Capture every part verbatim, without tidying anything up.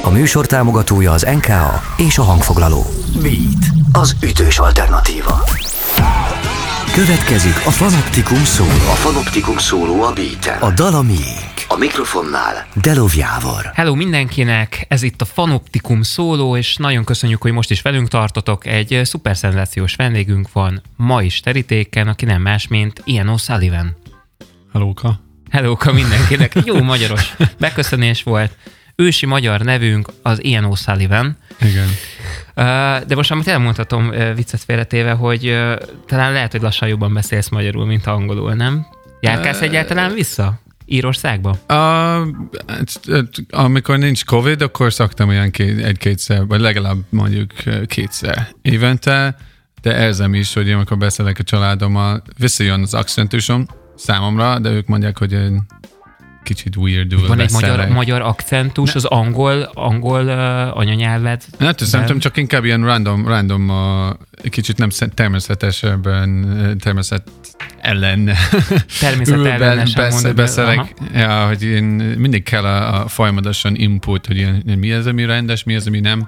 A műsor támogatója az en ká á és a hangfoglaló. Beat, az ütős alternatíva. Következik a Fanoptikum szóló. A Fanoptikum szóló a Beaten. A dal a miénk. A mikrofonnál Delov Jávor. Hello mindenkinek, ez itt a Fanoptikum szóló, és nagyon köszönjük, hogy most is velünk tartotok. Egy szuper szenzációs vendégünk van ma is terítéken, aki nem más, mint Ian O'Sullivan. Hellóka. Hellóka mindenkinek. Jó magyaros beköszönés volt. Ősi magyar nevünk az Ian O'Sullivan. Igen. De most amit elmondhatom viccet félretéve, hogy talán lehet, hogy lassan jobban beszélsz magyarul, mint angolul, nem? Járkálsz egyáltalán vissza Írországba? Uh, amikor nincs Covid, akkor szoktam ilyen két, egy-kétszer, vagy legalább mondjuk kétszer évente, de érzem is, hogy amikor beszélek a családommal, visszajön az akcentusom számomra, de ők mondják, hogy én kicsit weirdul Van egy beszélek. magyar, magyar akcentus, ne. az angol, angol uh, anyanyelved? Nem tudom, csak inkább ilyen random, random uh, kicsit nem természetesebben, természet ellen. Természet ellenesen mondod. Beszélek, ja, hogy én mindig kell a, a folyamatosan input, hogy ilyen, mi az, ami rendes, mi az, ami nem.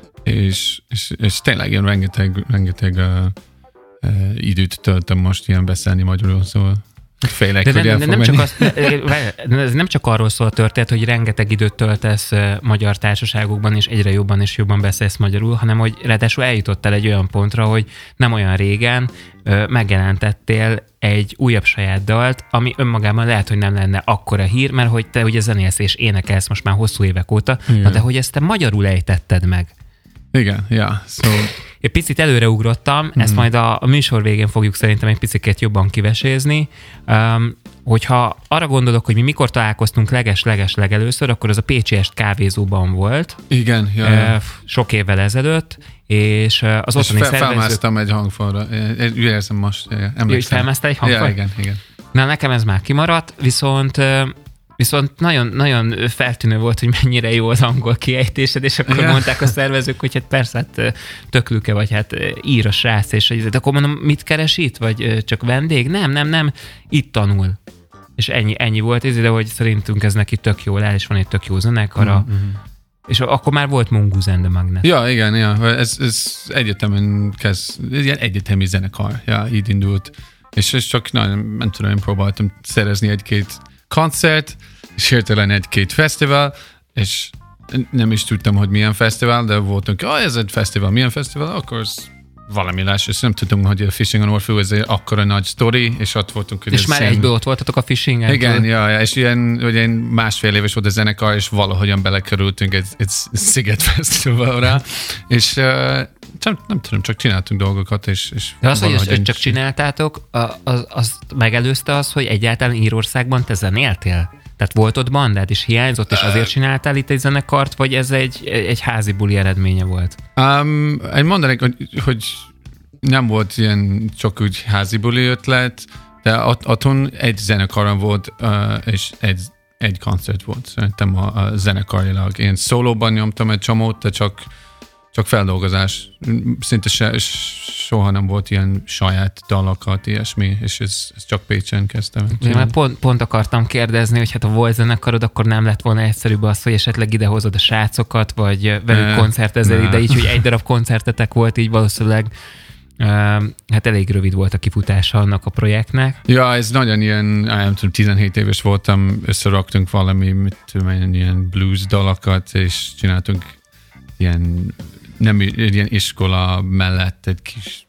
És, és, és tényleg ilyen rengeteg, rengeteg uh, uh, időt töltöm most ilyen beszélni magyarul, szóval félek, de hogy nem, el de fog nem csak, menni. az, ez nem csak arról szól a történet, hogy rengeteg időt töltesz magyar társaságokban, és egyre jobban és jobban beszélsz magyarul, hanem hogy ráadásul eljutottál egy olyan pontra, hogy nem olyan régen megjelentettél egy újabb saját dalt, ami önmagában lehet, hogy nem lenne akkora hír, mert hogy te ugye zenélsz és énekelsz most már hosszú évek óta, na de hogy ezt te magyarul ejtetted meg. Igen, ja. So... Egy picit előreugrottam, mm. ezt majd a, a műsor végén fogjuk szerintem egy picit jobban kivesézni. Um, hogyha arra gondolok, hogy mi mikor találkoztunk leges-leges legelőször, akkor az a Pécsi Est kávézóban volt. Igen, ja, ja. Uh, sok évvel ezelőtt, és uh, az ottani szervezők... szervezők... felmásztam egy hangfalra. Úgy érzem most, emlékszem. Jó, felmásztál egy hangfalra? Ja, igen, igen. Na, nekem ez már kimaradt, viszont... Uh, Viszont nagyon, nagyon feltűnő volt, hogy mennyire jó az angol kiejtésed, és akkor yeah. mondták a szervezők, hogy hát persze, hát töklüke, vagy hát ír a srác, és de akkor mondom, mit keres itt? Vagy csak vendég? Nem, nem, nem, itt tanul. És ennyi, ennyi volt, ez ide, hogy szerintünk ez neki tök jól áll, és van egy tök jó zenekara. Mm-hmm. És akkor már volt Mongoose and the Magnet. Ja, igen, ja. Ez, ez egyetemen kezd, ez ilyen egyetemi zenekar. Ja, így indult. És ez csak, na, nem tudom, én próbáltam szerezni egy-két koncert, és hirtelen egy-két fesztivál, és nem is tudtam, hogy milyen fesztivál, de voltunk, ah, ez egy fesztivál, milyen fesztivál, akkor ez valami láss, és nem tudtam, hogy a Fishing on Orfeu ez egy akkora nagy sztori, és ott voltunk. És már szén... egyből ott voltatok a Fishingen? Igen, ja, ja, és ilyen, ugye másfél éves volt a zenekar, és valahogyan belekerültünk egy, egy Sziget Fesztiválra, és uh, csak, nem tudom, csak csináltunk dolgokat, és, és de az, hogy ezt csak csináltátok, az, az megelőzte az, hogy egyáltalán Írországban te zenéltél? Tehát volt ott bandád, és hiányzott, és azért csináltál itt egy zenekart, vagy ez egy, egy házi buli eredménye volt? Um, én mondanék, hogy, hogy nem volt ilyen csak úgy házi buli ötlet, de ott, otthon egy zenekaron volt, uh, és egy, egy koncert volt. Szerintem a, a zenekarilag. Én szólóban nyomtam egy csomót, de csak Csak feldolgozás. Szinte se, soha nem volt ilyen saját dalokat, ilyesmi, és ez, ez csak Pécsen kezdtem. Én már pont, pont akartam kérdezni, hogy hát ha volt zenekarod, akkor nem lett volna egyszerűbb az, hogy esetleg idehozod a srácokat, vagy velük ne, koncertezel ide, így, hogy egy darab koncertetek volt, így valószínűleg uh, hát elég rövid volt a kifutása annak a projektnek. Ja, ez nagyon ilyen, nem tudom, tizenhét éves voltam, összeraktunk valami, mit tudom, ilyen blues dalokat, és csináltunk ilyen nem ilyen iskola mellett egy kis,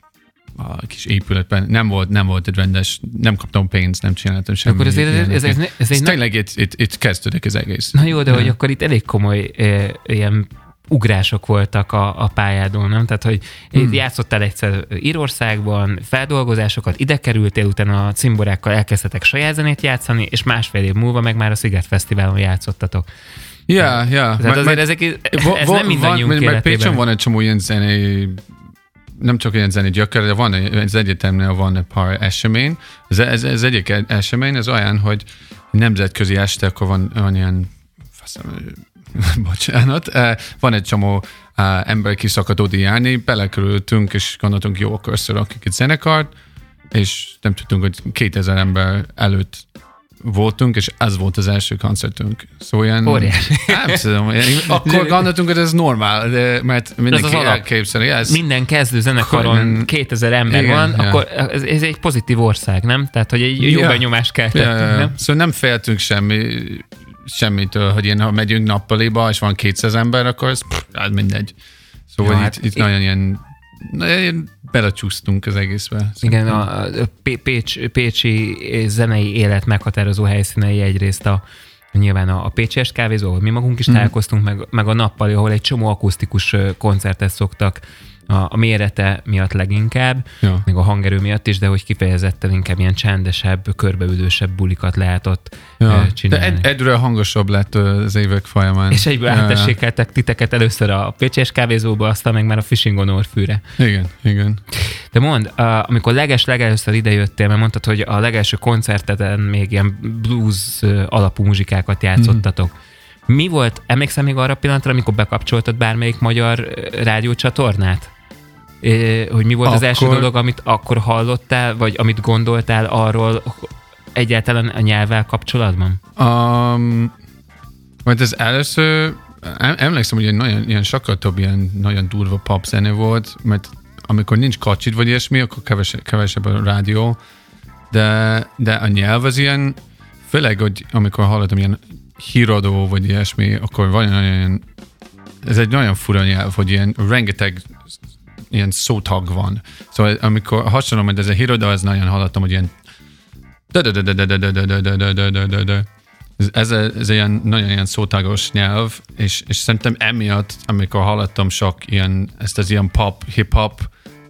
a kis épületben. Nem volt, nem volt egy rendes, nem kaptam pénzt, nem csináltam semmit. Akkor ezért, ez, ez, ez, ez, ez egy tényleg itt, itt, itt kezdődik az egész. Na jó, de ja. hogy akkor itt elég komoly e, ilyen ugrások voltak a, a pályádon, nem? Tehát, hogy hmm. játszottál egyszer Írországban, feldolgozásokat, ide kerültél, utána a cimborákkal elkezdtetek saját zenét játszani, és másfél év múlva meg már a Sziget Fesztiválon játszottatok. Ja, ja. Tehát azért ezek, ez vo, vo, nem mindannyiunk életében. Meg Pécsen van egy csomó ilyen zenei, nem csak ilyen zenei gyökere, de van az egyetemnél van egy pár esemény. Ez, ez, ez egyik esemény, ez olyan, hogy nemzetközi este, akkor van, van ilyen, faszom, bocsánat, van egy csomó ember, ki szakad oda járni, belekerültünk, és gondoltunk, jó, akkor összerakjuk egy zenekart, és nem tudtunk, hogy kétezer ember előtt voltunk, és ez volt az első koncertünk. Szóval ilyen... Óriási. Nem tudom, akkor gondoltunk, hogy ez normál, de, mert mindenki elképzeli. Ez... Minden kezdő zenekaron kétezer ember igen, van, ja. Akkor ez, ez egy pozitív ország, nem? Tehát, hogy egy jó ja. benyomást keltettünk, ja, ja. nem? Szóval nem féltünk semmi, semmitől, hogy én, ha megyünk nappaliba, és van kétszáz ember, akkor ez pff, hát mindegy. Szóval ja, itt, hát itt én... nagyon ilyen belecsúsztunk az egészbe. Igen, a Pécs, pécsi zenei élet meghatározó helyszínei egyrészt a nyilván a, a Pécsi es kávézó, ahol mi magunk is találkoztunk, meg, meg a nappali, ahol egy csomó akusztikus koncertet szoktak a, a mérete miatt leginkább, ja. meg a hangerő miatt is, de hogy kifejezetten inkább ilyen csendesebb, körbeülősebb bulikat lehet ott ja. csinálni. De egy, egyre hangosabb lett az évek folyamán. És egyből ja. átessékeltek titeket először a Pécsi es kávézóba, aztán meg már a Fishing on Orfűre. Igen, igen. De mondd, amikor leges-legelőször idejöttél, mert mondtad, hogy a legelső koncerteden még ilyen blues alapú muzsikákat játszottatok. Mm. Mi volt, emlékszem még arra a pillanatra, amikor bekapcsoltad bármelyik magyar rádiócsatornát? É, hogy mi volt akkor... az első dolog, amit akkor hallottál, vagy amit gondoltál arról egyáltalán a nyelvvel kapcsolatban? Um, mert az először, emlékszem, hogy egy nagyon, ilyen sokkal több ilyen nagyon durva pop zene volt, mert amikor nincs kacsid vagy ilyesmi, akkor kevesebb, kevesebb a rádió, de, de a nyelv az ilyen, főleg, hogy amikor hallottam ilyen híradó vagy ilyesmi, akkor van olyan, ez egy nagyon fura nyelv, hogy ilyen rengeteg ilyen szótag van. Szóval amikor hasonlom, hogy ez a híradó, az nagyon hallottam, hogy ilyen ez, ez egy nagyon ilyen szótagos nyelv, és, és szerintem emiatt, amikor hallottam sok ilyen, ezt az ilyen pop, hip-hop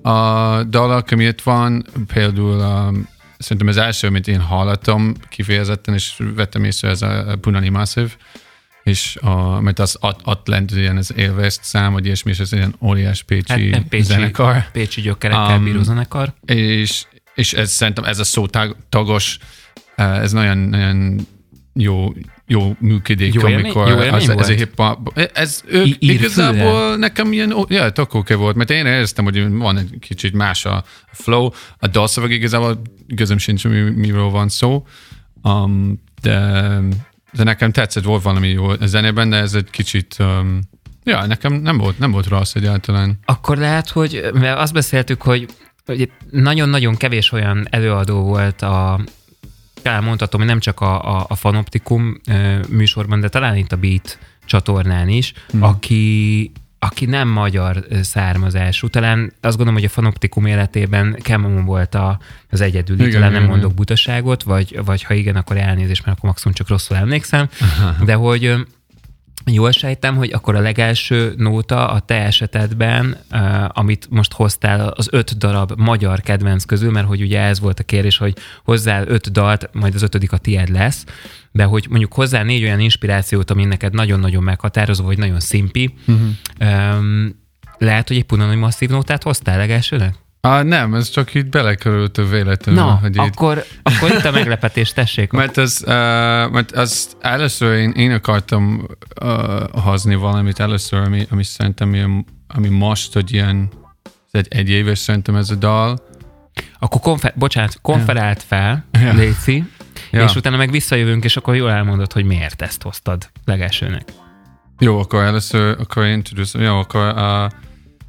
a dalak, ami itt van, például um, szerintem az első, amit én hallottam kifejezetten, és vettem észre, ez a Punani Massive, és a, mert az ott lent ilyen az Élvest szám, vagy ilyesmi, és ez ilyen óriás pécsi, hát, pécsi zenekar. Pécsi gyökerekkel um, bíró zenekar. És, és ez, szerintem ez a szótagos, ez nagyon, nagyon jó, jó működik, jó amikor élmény, jó az, ez a hip-hop. Ez ők I- igazából főre. Nekem ilyen, ja, tök oké volt, mert én éreztem, hogy van egy kicsit más a flow, a dalszöveg igazából igazam sincs, mi, miről van szó, um, de, de nekem tetszett, volt valami jó a zenében, de ez egy kicsit, um, ja, nekem nem volt, nem volt rossz egyáltalán. Akkor lehet, hogy, mert azt beszéltük, hogy, hogy nagyon-nagyon kevés olyan előadó volt a talán mondhatom, hogy nem csak a, a, a Fanoptikum műsorban, de talán itt a Beat csatornán is, hmm. aki, aki nem magyar származású. Talán azt gondolom, hogy a Fanoptikum életében Kemon volt a, az egyedüli, igen, talán nem igen, mondok butaságot, vagy, vagy ha igen, akkor elnézést, mert akkor maximum csak rosszul emlékszem, de hogy jól sejtem, hogy akkor a legelső nóta a te esetedben, uh, amit most hoztál az öt darab magyar kedvenc közül, mert hogy ugye ez volt a kérés, hogy hozzá öt dalt, majd az ötödik a tied lesz, de hogy mondjuk hozzá négy olyan inspirációt, ami neked nagyon-nagyon meghatározó, vagy nagyon szimpi. Uh-huh. Um, lehet, hogy egy Punani Masszív nótát hoztál legelsőnek? Ah, nem, ez csak így belekerült a véletlenül. Na, hogy akkor, így... akkor itt a meglepetés, tessék. mert, az, uh, mert az először én, én akartam uh, hozni valamit először, ami, ami szerintem ilyen, ami most, hogy ilyen egy, egy éves szerintem ez a dal. Akkor konfer- bocsánat, konferált fel, ja. Léci, ja. És utána meg visszajövünk, és akkor jól elmondod, hogy miért ezt hoztad legelsőnek. Jó, akkor először, akkor én tudom, jó, akkor a uh,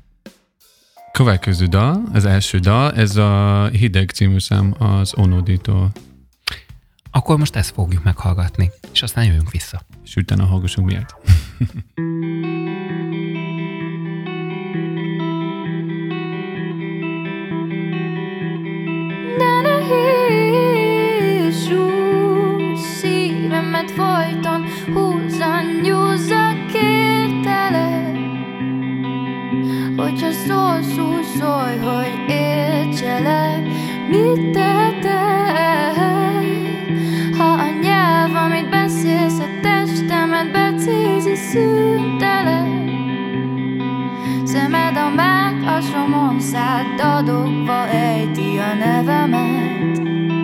következő dal, az első dal, ez a Hideg című szám az Onoditól. Akkor most ezt fogjuk meghallgatni, és aztán jövünk vissza. És utána hallgassunk miért. De nehéz súly szívemet folyton húzza, nyúzza, kértelek. Hogyha szólsz, úgy szólj, hogy értselek, mit tehetek? Ha a nyelv, amit beszélsz, a testemet becézi, szüntelek. Szemed a mághasomon szállt, dadogva ejti a nevemet.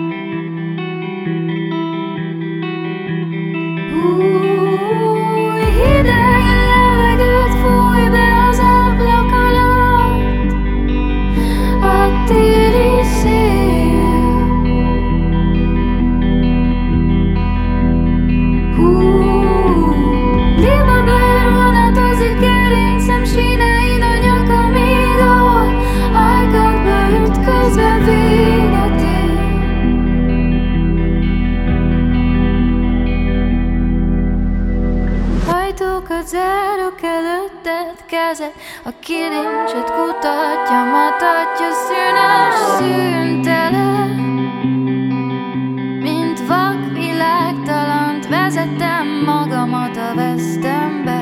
Új, hideg levegőt fúj be az ablak alatt, a téli szél. ajtókat zárok előtted, kezed a kilincset kutatja, matatja szünes szüntelen. Mint vakvilágtalant vezetem magamat a vesztembe.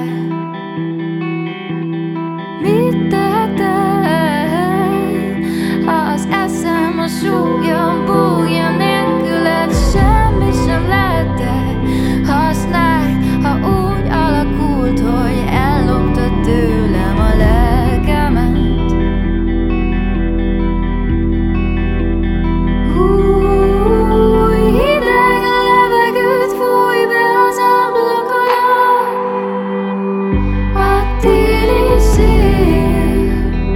Mit tehetek, ha az eszem a súgja, búgja nélküled semmi sem lehetek. Használj, ha úgy alakult, hogy elloptad tőlem a lelkemet. Új, hideg a levegőt fúj be az ablak alól, a téli szél.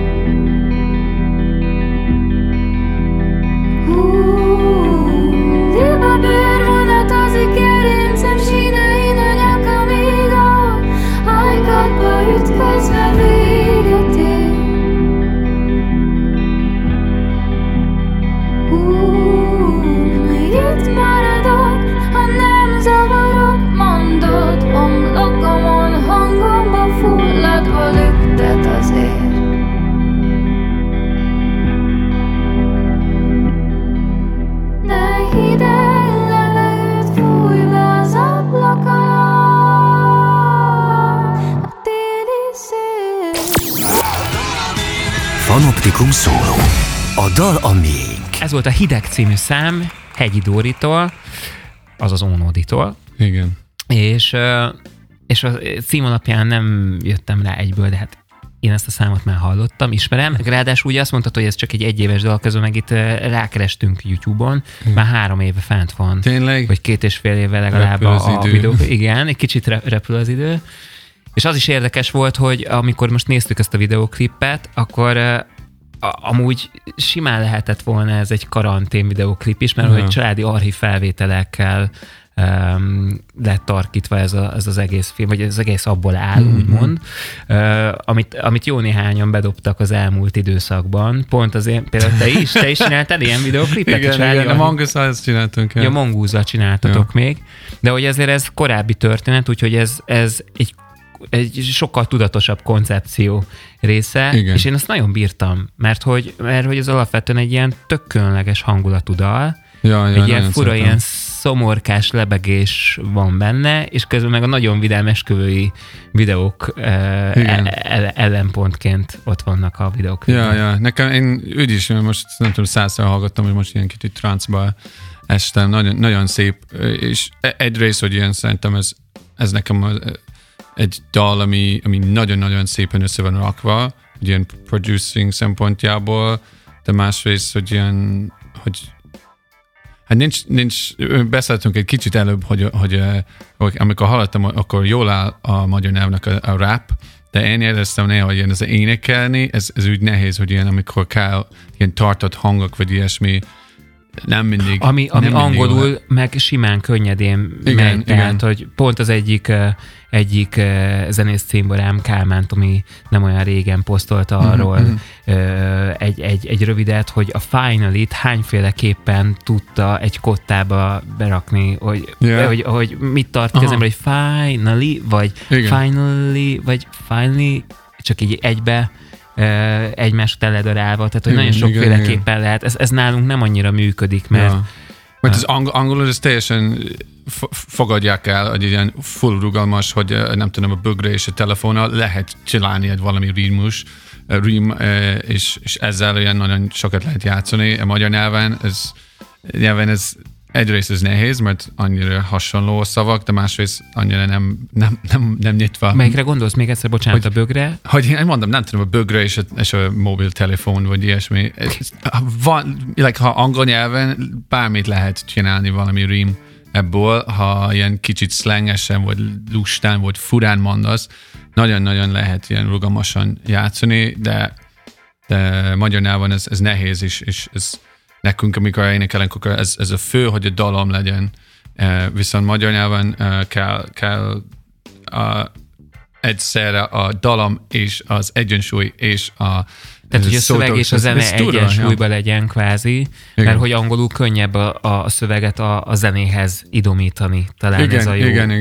Új, liba bőrvonat az gerincem sínein, a nyakamig a ajkadba ütközve véget ér. Itt maradok, ha nem zavarok, mondod, homlokomon hangomba fulladva lüktet azért. De hideg levegőt fúj be az ablak alól, a téli szél. Fanoptikum szóló. A dal a miénk. Ez volt a Hideg című szám Hegyi Dóritól, azaz Ónóditól. Igen. És, és a cím alapján nem jöttem rá egyből, de hát én ezt a számot már hallottam, ismerem. Ráadásul ugye azt mondtad, hogy ez csak egy egyéves dal, közben meg itt rákerestünk YouTube-on, hmm. már három éve fent van. Tényleg? Vagy két és fél éve legalább a, a videó. Igen, egy kicsit repül az idő. És az is érdekes volt, hogy amikor most néztük ezt a videóklipet, akkor amúgy simán lehetett volna ez egy karantén videóklip is, mert ja. hogy családi archív felvételekkel um, lett tarkítva ez, a, ez az egész film, vagy ez az egész abból áll, mm-hmm. úgymond, uh, amit, amit jó néhányan bedobtak az elmúlt időszakban. Pont azért, például te is, te is csináltál ilyen videóklipet? Igen, igen, igen, a Mangúzzal ezt csináltunk. Ja, Mangúzzal csináltatok ja. még. De hogy azért ez korábbi történet, úgyhogy ez, ez egy egy sokkal tudatosabb koncepció része, igen. és én azt nagyon bírtam, mert hogy, mert hogy ez alapvetően egy ilyen tök különleges hangulatú dal, ja, ja, egy ilyen fura, ilyen szomorkás lebegés van benne, és közben meg a nagyon vidám esküvői videók uh, ellenpontként ott vannak a videók. Ja, ja, nekem én úgy is, most nem tudom, százszor hallgattam, hogy most ilyen kicsit transzba estem, nagyon, nagyon szép, és egyrészt, hogy ilyen szerintem ez, ez nekem az, egy dal, ami, ami nagyon-nagyon szépen össze van rakva, ilyen producing szempontjából, de másrészt, hogy ilyen, hogy hát nincs, nincs beszéltünk egy kicsit előbb, hogy, hogy, hogy amikor hallottam, akkor jól áll a magyar nyelvnek a, a rap, de én éreztem néha, hogy ilyen ez énekelni, ez, ez úgy nehéz, hogy ilyen amikor kell ilyen tartott hangok, vagy ilyesmi, nem mindig. Ami, ami nem angolul mindig meg simán könnyedén igen, megy, igen. tehát, hogy pont az egyik, egyik zenész címbarám, Kálmán Tomi nem olyan régen posztolta arról mm-hmm. egy, egy, egy rövidet, hogy a Finally-t hányféleképpen tudta egy kottába berakni, hogy, yeah. hogy, hogy mit tart kezemre, hogy finally, vagy igen. finally, vagy finally, csak így egybe egymás után ledarálva, tehát hogy igen, nagyon sokféleképpen lehet. Ez, ez nálunk nem annyira működik, mert... Ja. Mert az ang- angolul ez teljesen f- fogadják el, hogy ilyen full rugalmas, hogy nem tudom, a bögre és a telefonnal lehet csinálni egy valami rímus, rím, és, és ezzel olyan nagyon sokat lehet játszani. A magyar nyelven ez, nyelven ez egyrészt ez nehéz, mert annyira hasonló a szavak, de másrészt annyira nem, nem, nem, nem nyitva. Melyikre gondolsz még egyszer, bocsánat, hogy, a bögre? Hogy én mondom, nem tudom, a bögre és a, és a mobiltelefon, vagy ilyesmi. Van, like, ha angol nyelven bármit lehet csinálni valami rím ebből, ha ilyen kicsit szlengesen, vagy lustán, vagy furán mondasz, nagyon-nagyon lehet ilyen rugalmasan játszani, de, de magyar nyelven ez, ez nehéz, és, és ez nekünk, amikor énekelünk, akkor ez, ez a fő, hogy a dalom legyen. Viszont magyar nyelven kell, kell a, egyszerre a dalom és az egyensúly és a tehát, hogy a szöveg és a zene egyensúlyban ja. legyen kvázi, igen. mert hogy angolul könnyebb a, a szöveget a, a zenéhez idomítani. Talán igen, ez a jó. Igen, igen.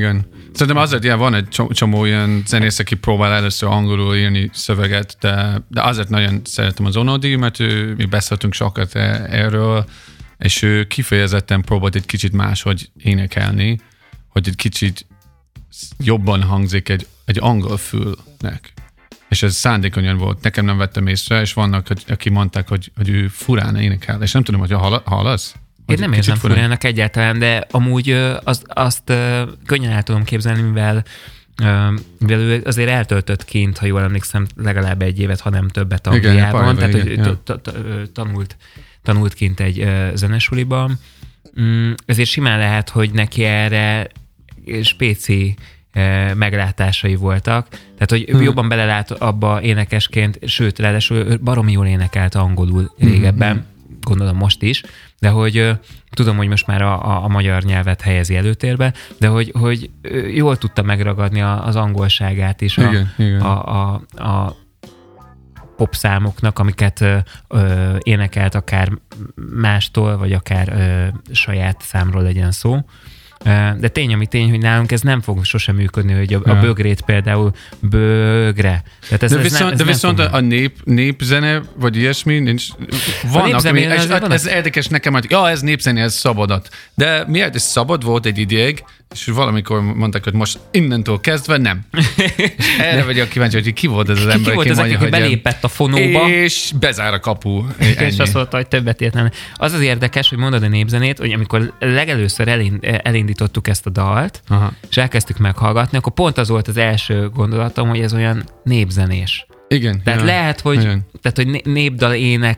Szerintem azért ilyen van egy csomó ilyen zenész, aki próbál először angolul írni szöveget, de, de azért nagyon szeretem az Onodi, mert ő, mi beszéltünk sokat erről, és ő kifejezetten próbált egy kicsit máshogy énekelni, hogy egy kicsit jobban hangzik egy, egy angol fülnek. És ez szándékonyan volt. Nekem nem vettem észre, és vannak, aki mondták, hogy, hogy ő furán énekel. És nem tudom, hogy hallasz? Én nem érzem furának egyáltalán, de amúgy azt, azt könnyen el tudom képzelni, mivel, mivel ő azért eltöltött kint, ha jól emlékszem, legalább egy évet, ha nem többet Angliában. Tehát, hogy tanult, tanult kint egy zenesuliban. Ezért simán lehet, hogy neki erre spéci meglátásai voltak. Tehát, hogy hmm. jobban belelát abba énekesként, sőt, ráadásul baromi jól énekelt angolul régebben, hmm. gondolom most is, de hogy uh, tudom, hogy most már a, a, a magyar nyelvet helyezi előtérbe, de hogy, hogy jól tudta megragadni a, az angolságát is a, igen, a, igen. a, a, a popszámoknak, amiket uh, uh, énekelt akár mástól, vagy akár uh, saját számról legyen szó. De tény, ami tény, hogy nálunk ez nem fog sosem működni, hogy a, a bögrét például bögre. Tehát ez, de ez viszont, nem, ez de nem viszont a nép, népzene, vagy ilyesmi, nincs. Vannak, ami, ez, ez, ez érdekes nekem, hogy ja, ez népzene, ez szabadat. De miért ez szabad volt egy ideig, és valamikor mondták, hogy most innentől kezdve nem. Erre vagyok kíváncsi, hogy ki volt ez az ki, ember, ki volt az, aki hogy belépett a fonóba, és bezár a kapu. És azt mondta, hogy többet ért nem. Az az érdekes, hogy mondod a népzenét, hogy amikor legelőször elindítottuk ezt a dalt, aha. és elkezdtük meghallgatni, akkor pont az volt az első gondolatom, hogy ez olyan népzenés. Igen. Tehát ja, lehet, hogy, tehát, hogy népdal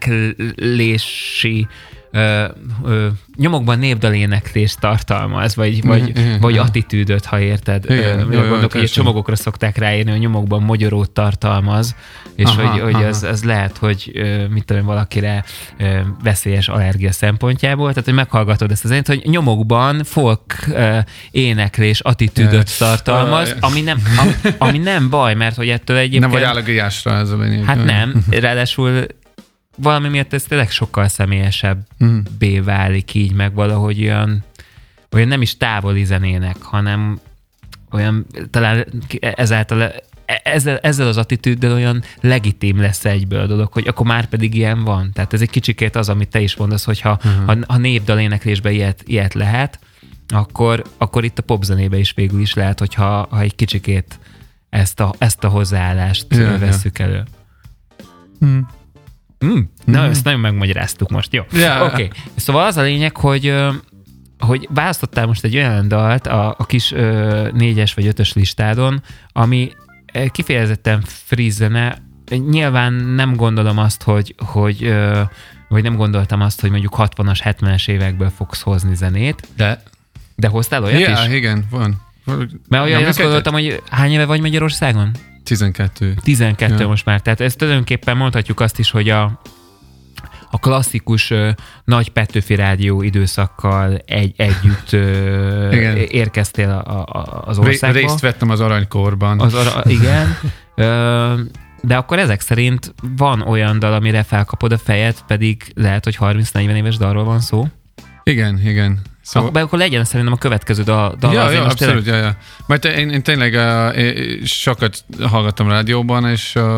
éneklési Ö, ö, nyomokban népdaléneklést tartalmaz, vagy, vagy, igen, vagy igen. attitűdöt, ha érted. Igen, ö, jó, gondolok, hogy a csomagokra szokták ráírni, hogy nyomokban magyarót tartalmaz, és aha, hogy, hogy az, az lehet, hogy mit tudom, valakire ö, veszélyes allergia szempontjából, tehát hogy meghallgatod ezt az zenét, hogy nyomokban folk ö, éneklés attitűdöt tartalmaz, ami nem, ami, ami nem baj, mert hogy ettől egyébként... Nem vagy allergiásra ez a lényeg. Hát nem, ráadásul valami miatt ez tényleg sokkal személyesebbé válik így, meg valahogy olyan, olyan nem is távoli zenének, hanem olyan talán ezáltal ezzel, ezzel az attitűddel olyan legitim lesz egyből a dolog, hogy akkor már pedig ilyen van. Tehát ez egy kicsikét az, amit te is mondasz, hogy ha, uh-huh. ha, ha népdaléneklésben ilyet, ilyet lehet, akkor, akkor itt a popzenébe is végül is lehet, hogyha ha egy kicsikét ezt a, ezt a hozzáállást ja, vesszük ja. elő. Hmm. Mm, na, mm. ezt nagyon megmagyaráztuk most, jó. Yeah. Oké, okay. Szóval az a lényeg, hogy, hogy választottál most egy olyan dalt a, a kis ö, négyes vagy ötös listádon, ami kifejezetten free zene. Nyilván nem gondolom azt, hogy, hogy, ö, vagy nem gondoltam azt, hogy mondjuk hatvanas, hetvenes évekből fogsz hozni zenét. De? De hoztál olyat yeah, is? Igen, van. Mert olyan azt gondoltam, hogy hány éve vagy Magyarországon? tizenkettő. tizenkettő ja. most már. Tehát ezt tulajdonképpen mondhatjuk azt is, hogy a, a klasszikus uh, nagy Petőfi Rádió időszakkal egy, együtt uh, érkeztél a, a, az országba. Részt vettem az aranykorban. Az ara, igen. uh, de akkor ezek szerint van olyan dal, amire felkapod a fejed, pedig lehet, hogy harminc-negyven éves dalról van szó. Igen, igen. Szóval... Akkor, akkor legyen szerintem a következő dal. dal ja, ja, abszolút, tényleg... ja, ja. Mert én, én tényleg uh, én sokat hallgattam rádióban, és uh,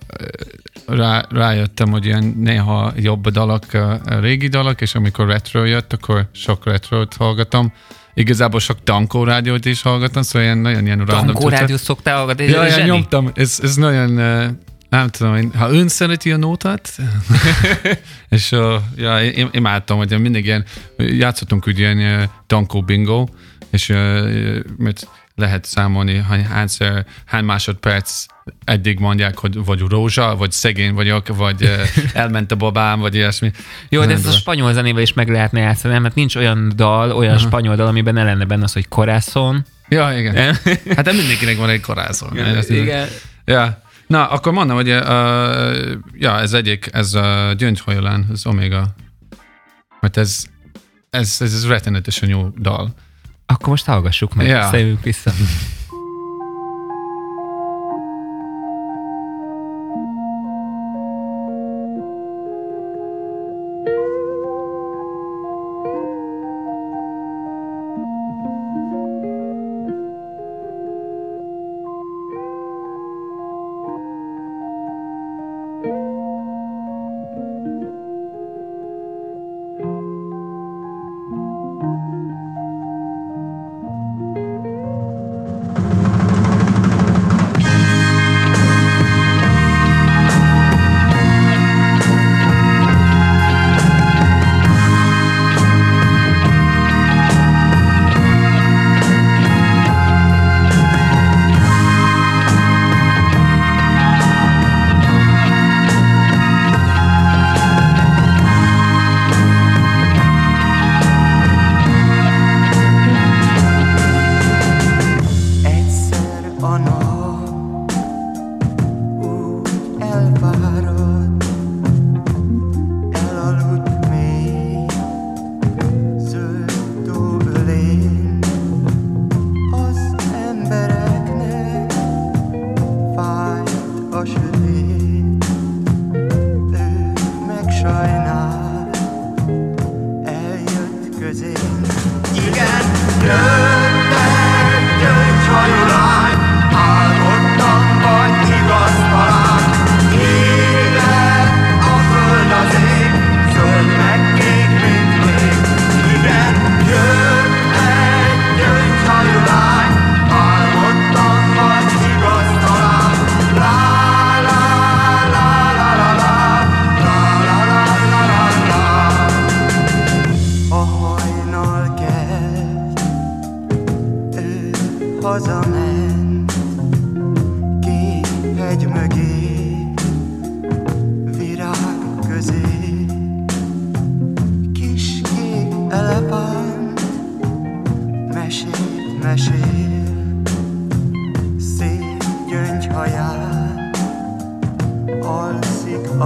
rá, rájöttem, hogy ilyen néha jobb dalok, uh, régi dalok, és amikor retro jött, akkor sok retrót hallgatom. Igazából sok Tankó rádiót is hallgatom, szóval ilyen nagyon ilyen random. Tankó rádiót szoktál hallgatni? Ja, ja, nyomtam. Ez, ez nagyon... Uh, nem tudom, ha ön szereti a nótát, és uh, ja, én imádtam, hogy mindig ilyen, játszottunk úgy ilyen uh, tankó bingo, és uh, mert lehet számolni, hány, hányszer, hány másodperc eddig mondják, hogy vagy rózsa, vagy szegény vagyok, vagy uh, elment a babám, vagy ilyesmi. Jó, de ezt a spanyol zenével is meg lehetne játszani, mert nincs olyan dal, olyan uh-huh. spanyol dal, amiben ne lenne benne az, hogy corazón. Ja, igen. Hát mindenkinek van egy corazón. Igen. igen. Ja. Na, akkor mondom, hogy uh, ja, ez egyik, ez a uh, Gyöngyhajolán, az Omega. Mert ez, ez, ez, ez rettenetesen jó dal. Akkor most hallgassuk meg, ja. Széljünk vissza.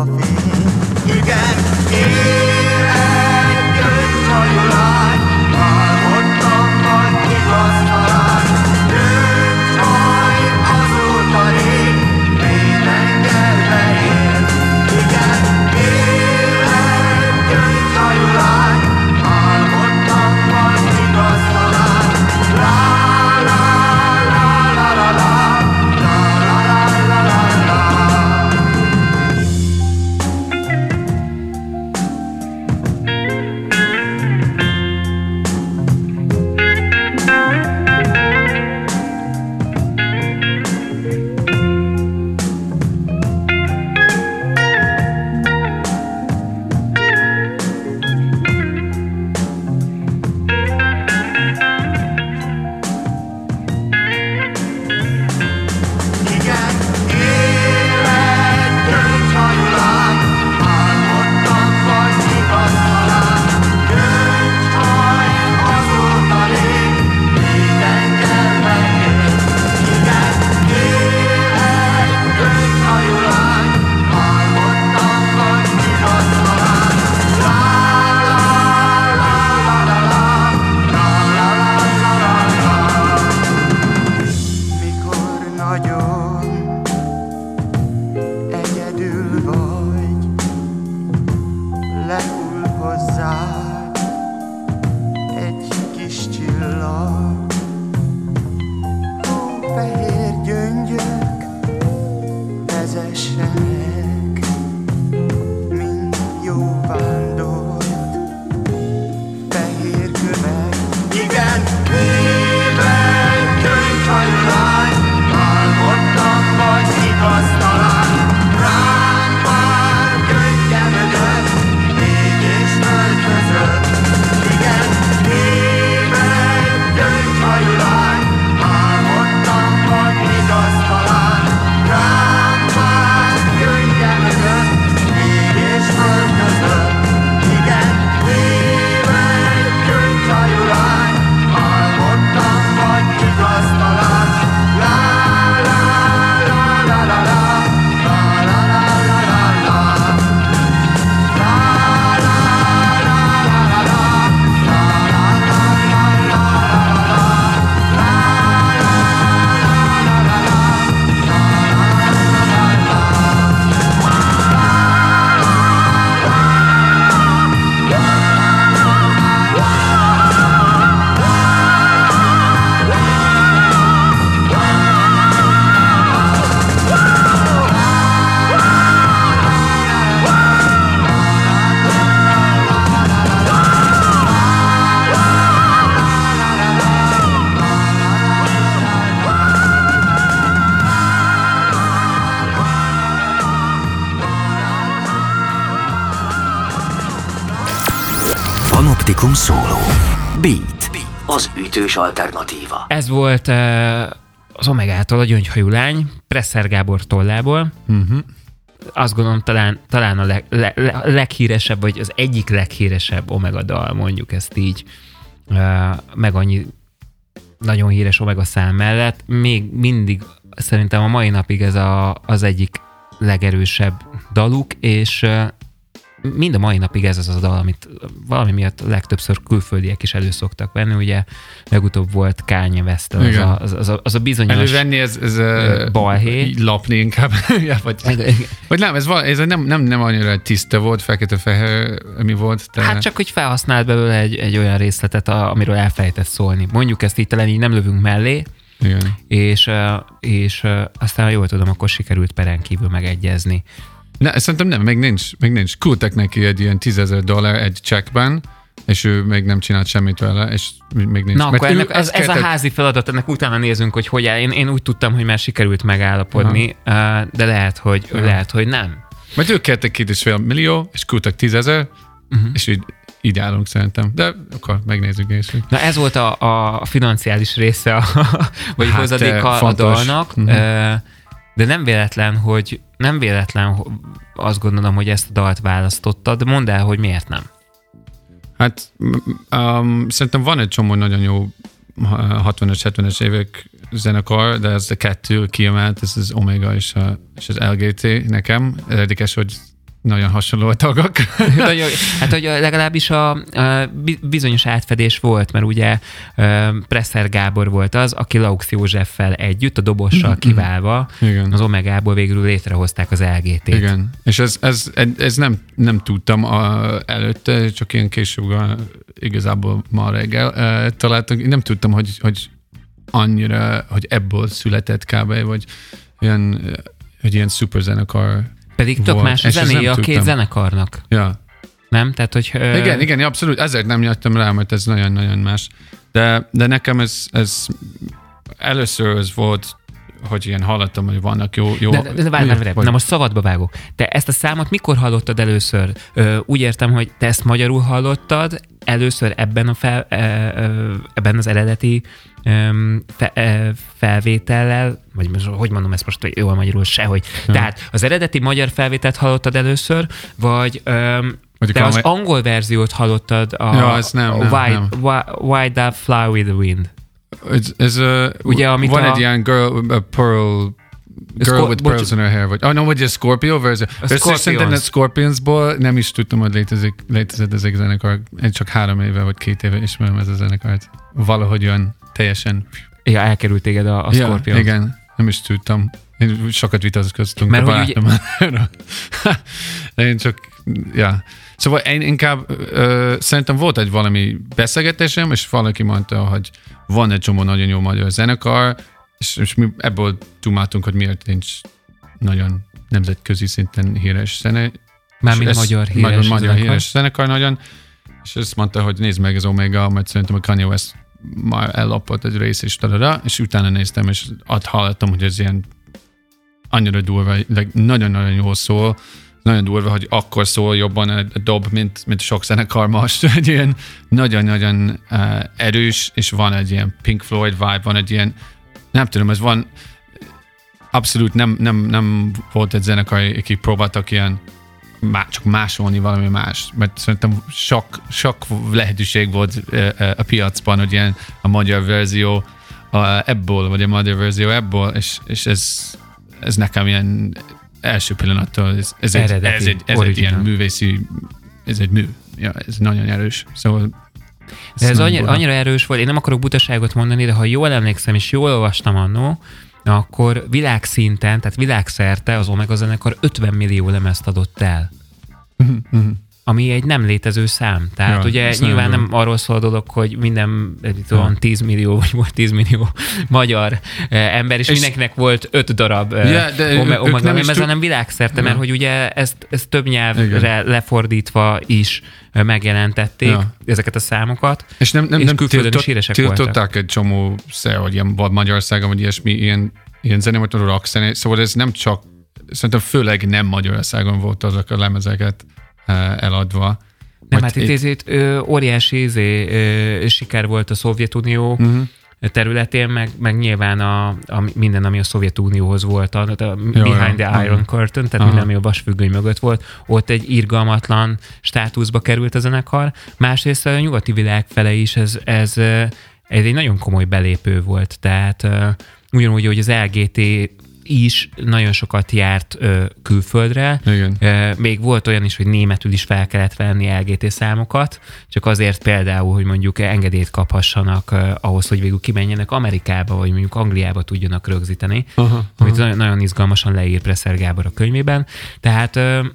a fény. Igen, él egy gyöngyhajú lány, álmodtam majd igaz talán. Gyöngyhaj azóta rég, még tengerbe él. Igen, él egy gyöngyhajú lány, álmodtam majd igaz talán. Lá, lá, lá, lá, lá, lá, lá, lá, lá, lá, lá. Igen, él egy gyöngyhajú lány, álmodtam majd igaz talán. Gyöngyhaj azóta rég, még tengerbe él. Igen, él egy gyöngyhajú lány, álmodtam majd igaz talán. Lá, lá, lá, lá, lá, lá, lá, lá, lá, lá, lá. Mikor nagyon egyedül vagy, lehull hozzád egy kis csillag. Hófehér gyöngyök vezessenek, mint jó vándort fehér kövek. Igen, éven gyöngyhajú lány, álmodtam majd igaz talán. Rám már gyöngyemödött, ég és föld között. Igen, éven gyöngyhajú lány, álmodtam majd igaz talán. Rám már gyöngyemödött, ég és föld között. Igen, éven gyöngyhajú lány, álmodtam majd igaz talán. Lá, lá, lá, lá, lá, lá, lá, lá, lá, lá, lá, lá. Lá, lá, lá, lá, lá, lá, lá, lá, lá, lá, lá, lá, lá, lá. Lá, lá, lá, lá, lá, lá, lá, lá, lá, lá, lá, lá, lá, lá, lá. Panoptikum Szóló. Beat. Az ütős alternatíva. Ez volt uh, az Omegától a Gyöngyhajú lány, Presser Gábor tollából. Uh-huh. Azt gondolom talán, talán a leg, le, le, leghíresebb, vagy az egyik leghíresebb Omega dal, mondjuk ezt így, uh, meg annyi nagyon híres Omega szám mellett. Még mindig szerintem a mai napig ez a, az egyik legerősebb daluk, és uh, mind a mai napig ez az a dal, amit valami miatt legtöbbször külföldiek is előszoktak venni, ugye legutóbb volt Kanye West, az a, az, az, a, az a bizonyos elővenni, ez, ez balhé. Lapni inkább. ja, vagy, vagy nem, ez, val, ez nem, nem, nem annyira tiszta volt, fekete-fehér, mi volt. De... Hát csak, hogy felhasznált belőle egy, egy olyan részletet, amiről elfelejtett szólni. Mondjuk ezt így talán így nem lövünk mellé, igen. És, és aztán, ha jól tudom, akkor sikerült peren kívül megegyezni. Ne, szerintem nem, még nincs, még nincs. Küldtek neki egy ilyen tízezer dollár egy checkben, és ő még nem csinált semmit vele, és még nincs. Na, mert akkor ennek, ez, kezdett... ez a házi feladat, ennek utána nézünk, hogy hogy áll. Én, én úgy tudtam, hogy már sikerült megállapodni, aha. de lehet, hogy, lehet, hogy nem. Mert ők kértek két és fél millió, és küldtek tízezer, uh-huh. és így, így állunk szerintem. De akkor megnézzük és. Na ez volt a, a financiális része, a, vagy hát, hozadéka a dalnak, uh-huh. de nem véletlen, hogy nem véletlen azt gondolom, hogy ezt a dalt választottad, de mondd el, hogy miért nem. Hát um, szerintem van egy csomó nagyon jó hatvanas, hetvenes évek zenekar, de ez a kettő kiemelt, ez az Omega és, a, és az el gé té nekem. Érdekes, hogy nagyon hasonló a tagok. Hát, hogy legalábbis a, a bizonyos átfedés volt, mert ugye Presser Gábor volt az, aki Laux Józseffel együtt, a dobossal kiválva, igen. Az Omegából végül létrehozták az el gé té-t. Igen, és ez, ez, ez nem, nem tudtam a, előtte, csak ilyen később igazából ma reggel találtam, én nem tudtam, hogy, hogy annyira, hogy ebből született kb. Vagy ilyen, hogy ilyen szuperzenekar. Pedig tök más a zenéje a két zenekarnak. Ja. Nem? Tehát, hogy... Ö... Igen, igen, abszolút. Ezért nem jöttem rá, mert ez nagyon-nagyon más. De, de nekem ez, ez először az volt, hogy ilyen hallottam, hogy vannak jó... jó de, de, de várj, várj, várj. Na most szabadba vágok. Te ezt a számot mikor hallottad először? Ö, úgy értem, hogy te ezt magyarul hallottad, először ebben, a fel, ebben az eredeti fe, felvétellel, vagy hogy mondom ezt most jól magyarul, sehogy. Ja. Tehát az eredeti magyar felvételt hallottad először, vagy te az angol verziót hallottad a, ja, ez nem, nem, why, nem. Why, why Dove Fly with the Wind? Ez, ez a, ugye, amit van a, egy ilyen girl, a pearl, girl Scor- with pearls in her hair, vagy, oh no, vagy a Scorpio verzió. Szerintem a Scorpionsból nem is tudtam, hogy létezik, létezett ez egy zenekar. Én csak három éve, vagy két éve ismerem ez a zenekart. Valahogy olyan teljesen... Ja, elkerült téged a, a ja, Scorpions. Igen, nem is tudtam. Én sokat vitatkoztunk. Mert hogy ugye... Én csak, ja. Szóval én inkább ö, szerintem volt egy valami beszélgetésem, és valaki mondta, hogy van egy csomó nagyon jó magyar zenekar, és, és mi ebből dumáltunk, hogy miért nincs nagyon nemzetközi szinten híres zene. Mármint magyar híres magyar, zenekar. Magyar híres zenekar nagyon. És ezt mondta, hogy nézd meg az Omega, mert szerintem a Kanye West már ellopott egy rész és találra, és utána néztem, és ott hallottam, hogy ez ilyen annyira durva, nagyon-nagyon jól szól, nagyon durva, hogy akkor szól jobban a dob, mint, mint sok zenekar most. Egy ilyen nagyon-nagyon uh, erős, és van egy ilyen Pink Floyd vibe, van egy ilyen, nem tudom, ez van, abszolút nem, nem, nem volt egy zenekar, akik próbáltak ilyen má, csak másolni valami más, mert szerintem sok, sok lehetőség volt uh, a piacban, hogy ilyen a magyar verzió uh, ebből, vagy a magyar verzió ebből, és, és ez, ez nekem ilyen első pillanattól, ez, ez, egy, ez, egy, ez egy ilyen művészi, ez egy mű, ja, ez nagyon erős. Szóval ez de ez annyira, annyira erős volt, én nem akarok butaságot mondani, de ha jól emlékszem, és jól olvastam annó, akkor világszinten, tehát világszerte az Omega zenekar ötven millió lemezt adott el. Ami egy nem létező szám. Tehát ja, ugye nyilván nem jó. Arról szól a dolog, hogy minden ja. tíz millió, vagy volt tíz millió magyar eh, ember, és, és mindenkinek volt öt darab eh, ja, Omega lemez, hanem világszerte, ja. Mert hogy ugye ezt, ezt több nyelvre igen. lefordítva is megjelentették ja. ezeket a számokat, és, nem, nem, és nem külföldön tilt, is híresek voltak. Tiltották egy csomó szer, hogy ilyen Magyarországon, vagy ilyesmi, ilyen, ilyen zenémat, rock zené, szóval ez nem csak, szerintem főleg nem Magyarországon volt azok a lemezeket eladva. Nem, hát itt, itt, itt ö, óriási izé, ö, siker volt a Szovjetunió uh-huh. területén, meg, meg nyilván a, a minden, ami a Szovjetunióhoz volt, a, a jó, Behind jó. the Iron uh-huh. Curtain, tehát uh-huh. minden, ami a vasfüggöny mögött volt, ott egy irgalmatlan státuszba került a zenekar. Másrészt a nyugati világ fele is ez, ez, ez egy nagyon komoly belépő volt, tehát ugyanúgy, hogy az el gé té is nagyon sokat járt ö, külföldre. Igen. Ö, még volt olyan is, hogy németül is fel kellett venni el gé té számokat, csak azért például, hogy mondjuk engedélyt kaphassanak ö, ahhoz, hogy végül kimenjenek Amerikába, vagy mondjuk Angliába tudjanak rögzíteni. Aha, amit aha. nagyon izgalmasan leír Presser Gábor a könyvében. Tehát ö,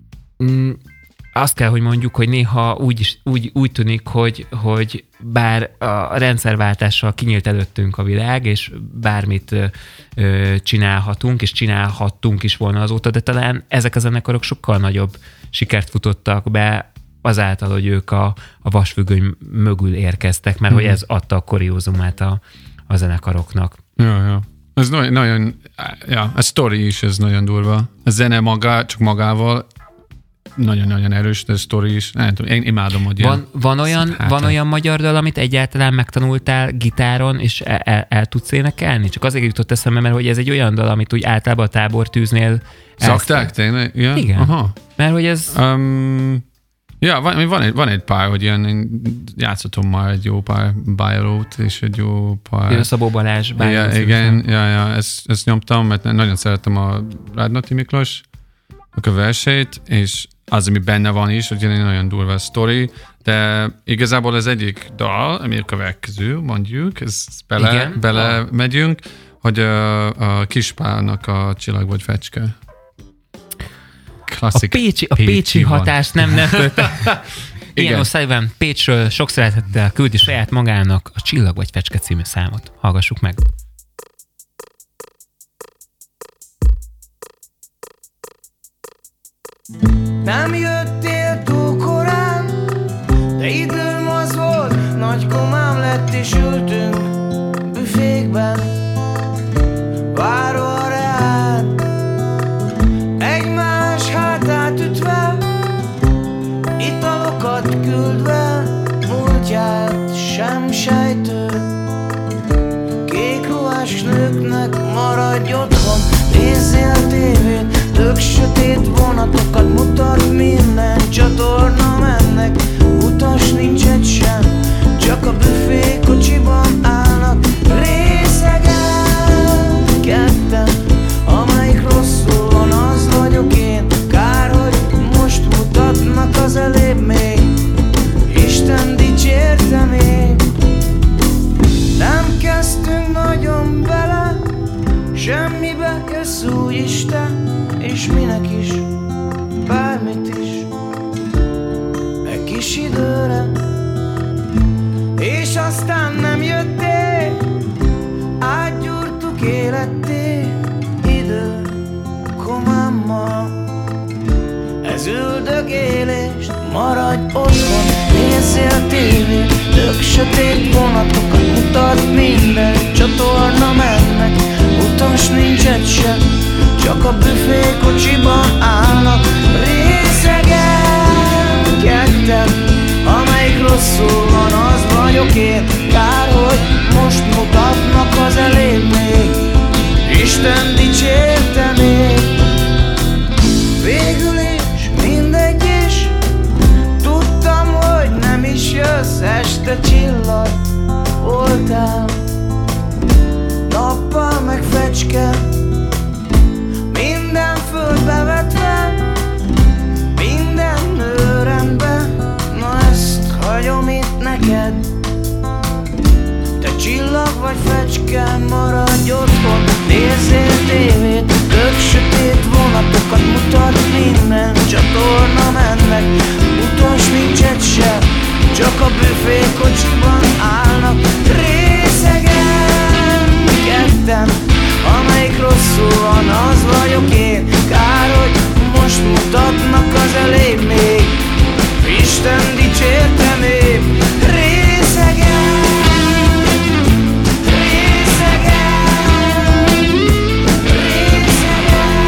m- azt kell, hogy mondjuk, hogy néha úgy, is, úgy, úgy tűnik, hogy, hogy bár a rendszerváltással kinyílt előttünk a világ, és bármit ö, csinálhatunk, és csinálhattunk is volna azóta, de talán ezek a zenekarok sokkal nagyobb sikert futottak be azáltal, hogy ők a, a vasfüggöny mögül érkeztek, mert mm. hogy ez adta a kuriózumát a, a zenekaroknak. Ja, ja. Ez nagyon, nagyon, ja, a sztori is ez nagyon durva. A zene maga, csak magával nagyon-nagyon erős, de a sztori is. Nem tudom, én imádom, hogy van, van, olyan, van olyan magyar dal, amit egyáltalán megtanultál gitáron, és el, el, el tudsz énekelni? Csak azért jutott eszembe, mert hogy ez egy olyan dal, amit úgy általában a tábortűznél szakták tényleg? Ja? Igen. Aha. Mert hogy ez... Um, ja, van, van, egy, van egy pár, hogy ilyen, én játszottam már egy jó pár Bájlót, és egy jó pár... Ja, Szabó Balázs Bájló. Ja, igen, ja, ja, ezt, ezt nyomtam, mert nagyon szeretem a Rádnóti Miklós a versét, és az, ami benne van is, hogy egy nagyon durva sztori, de igazából az egyik dal, ami a következő, mondjuk, ez bele, bele megyünk, hogy a, a Kispálnak a Csillag vagy Fecske. Klasszik. A pécsi, a pécsi, pécsi hatást nem, nem tölte. Igen, O'Sullivan Pécsről sok szeretettel küldi saját magának a Csillag vagy Fecske című számot. Hallgassuk meg. Nem jöttél túl korán, de időm az volt, nagy komám lett és ültünk büfékben, várva rád, egymás hátát ütve, italokat küldve, múltját sem sejtő. Kék ruhás nőknek maradj otthon, nézzél tévét, tök sötét vonatokat mutat minden csatorna mennek, utas nincs egy sem, csak a büfé kocsiban állnak részegen, ketten, amelyik rosszul van, az vagyok én, kár, hogy most mutatnak az elébb még, Isten dicsérte még. Nem kezdtünk nagyon bele semmibe, jössz úgy Isten, és minek is, bármit is, egy kis időre, és aztán nem jöttél, átgyúrtuk életté, idő komámmal. Ez üldögélést, maradj otthon, nézzél tévét, tök sötét vonatokat mutat minden csatorna mennek, utas nincs egy sem, csak a büfé kocsiban állnak részegen, ketten, amelyik rosszul van, az vagyok én, kár, hogy most mutatnak az elébb még, Isten dicsérte még. Végül is mindegy is, tudtam, hogy nem is jössz, este csillag voltál, nappal meg fecske, minden földbe vetve, minden nő rendben, na ezt hagyom itt neked. Te csillag vagy fecske, maradj otthon, nézzél tévét, tök sötét vonatokat mutat minden csatorna mennek, utas nincs egy sem, csak a büfé kocsiban állnak részegen, ketten, amelyik rosszul van, az vagyok én, kár, hogy most mutatnak az elébb még, Isten dicsérte még, részegen, részegen, részegen.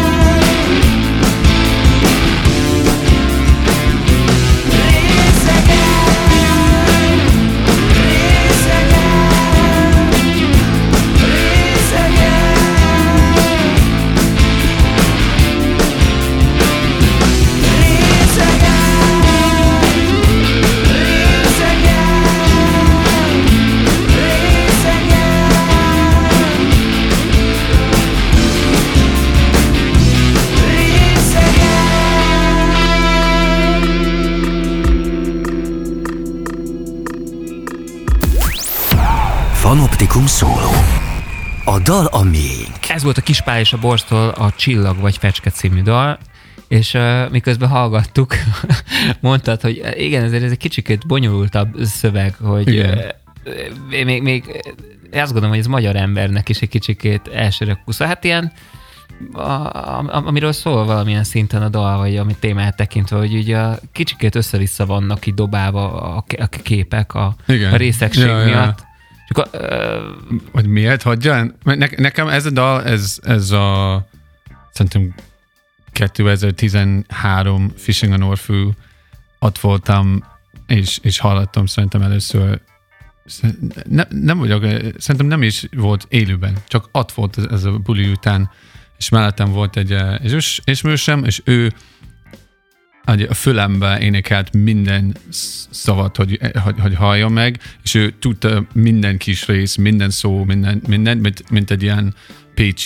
Panoptikum szóló. A dal a miénk. Ez volt a Kispál és a Borstól a Csillag vagy Fecske című dal, és uh, miközben hallgattuk, mondtad, hogy igen, ezért ez egy kicsikét bonyolultabb szöveg, hogy uh, még, még azt gondolom, hogy ez magyar embernek is egy kicsikét elsőre kusza. Hát ilyen, a, a, amiről szól valamilyen szinten a dal, vagy amit témát tekintve, hogy ugye a kicsikét össze-vissza vannak így dobálva a, a képek a, a részegség ja, miatt. Ja. Akkor, uh, hogy miért hagyján? Ne, nekem ez a dal, ez, ez a szerintem kétezer-tizenhárom Fishing on Orfű, ott voltam, és, és hallottam szerintem először. Ne, nem vagyok, szerintem nem is volt élőben, csak ott volt ez, ez a buli után, és mellettem volt egy ismerősöm, és ő a fülembe énekelt minden szavat, hogy, hogy, hogy halljon meg, és ő tudta minden kis rész, minden szó, minden, minden mint, mint egy ilyen pécsi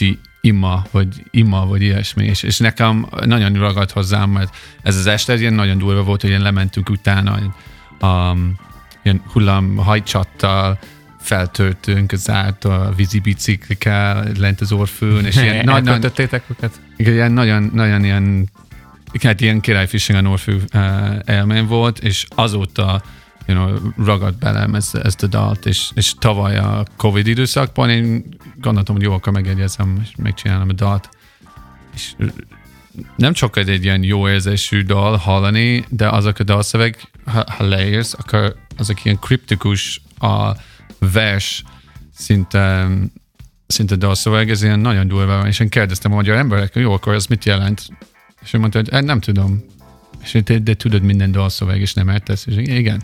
ima, vagy ima, vagy ilyesmi, és, és nekem nagyon ragadt hozzám, mert ez az este ilyen nagyon durva volt, hogy ilyen lementünk utána, um, ilyen hullámhajcsattal feltöltünk az árt a vízi biciklikkel lent az Orfőn, és ilyen nagyon... Elköltöttétek őket? Igen, ilyen nagyon, nagyon ilyen, hát ilyen királyfishing an Orfő uh, élmény volt, és azóta you know, ragadt belem ezt, ezt a dalt, és, és tavaly a Covid időszakban én gondoltam, hogy jó, akkor megjegyezem, és megcsinálom a dalt. És nem csak egy, egy ilyen jó érzésű dal hallani, de azok a dalszöveg, ha, ha leírsz, akkor azok ilyen kriptikus a vers szinte, szinte dalszöveg, ez ilyen nagyon durva, és én kérdeztem a magyar emberek, jó, akkor ez mit jelent? És ő mondta, hogy nem tudom. És én, de tudod minden dalszöveg, és nem értesz? És igen.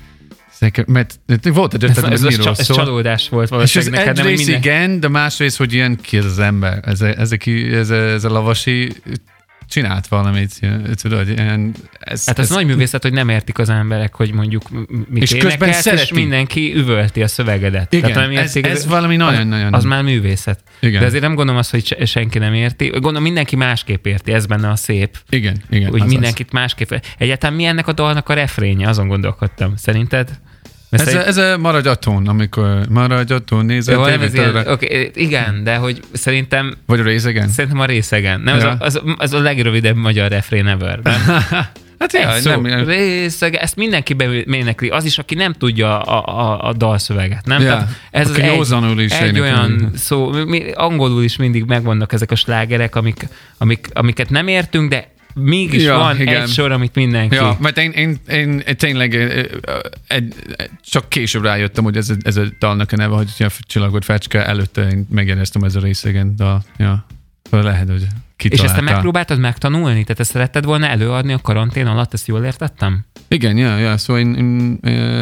Mert volt egy ötletem, ez, ez, ez, ez csalódás volt valószínűleg neked. És ez egyrészt minden... igen, de másrészt, hogy ilyen ki ez az ember, ez a, ez a, ez a, ez a Lavasi csinált valamit, tudod, ilyen... Ez, hát ez, ez nagy művészet, hogy nem értik az emberek, hogy mondjuk mit és énekelsz, és mindenki üvölti a szövegedet. Igen, tehát, ez, értik, ez valami nagyon-nagyon... Az, az már művészet. Igen. De azért nem gondolom azt, hogy senki nem érti. Gondolom mindenki másképp érti, ez benne a szép. Igen, igen. Hogy mindenkit az. Másképp. Egyáltalán mi ennek a dalnak a refrénye? Azon gondolkodtam. Szerinted? Ez, egy... a, ez a maradj a tón, amikor maradj a tón, nézed jó, ilyen, okay, igen, de hogy szerintem... Vagy a részegen? Szerintem a részegen. Nem, ja. az, az, az a legrövidebb magyar refrén ever, nem? Hát ja, szó, nem. Részeg, ezt mindenki beénekli, az is, aki nem tudja a, a, a dalszöveget, nem? Ja. Tehát ez az egy, is egy olyan szó, mi, angolul is mindig megvannak ezek a slágerek, amik, amik, amiket nem értünk, de mégis ja, van igen. egy sor, amit mindenki... Ja, mert én, én, én, én tényleg egy, csak később rájöttem, hogy ez a, ez a dalnak a neve, hogy a Csillagott Fecske, előtte én megéreztem ez a részegen, de ja, lehet, hogy kitalálta. És ezt te megpróbáltad megtanulni? Tehát ezt szeretted volna előadni a karantén alatt? Ezt jól értettem? Igen, ja, ja, szóval én... én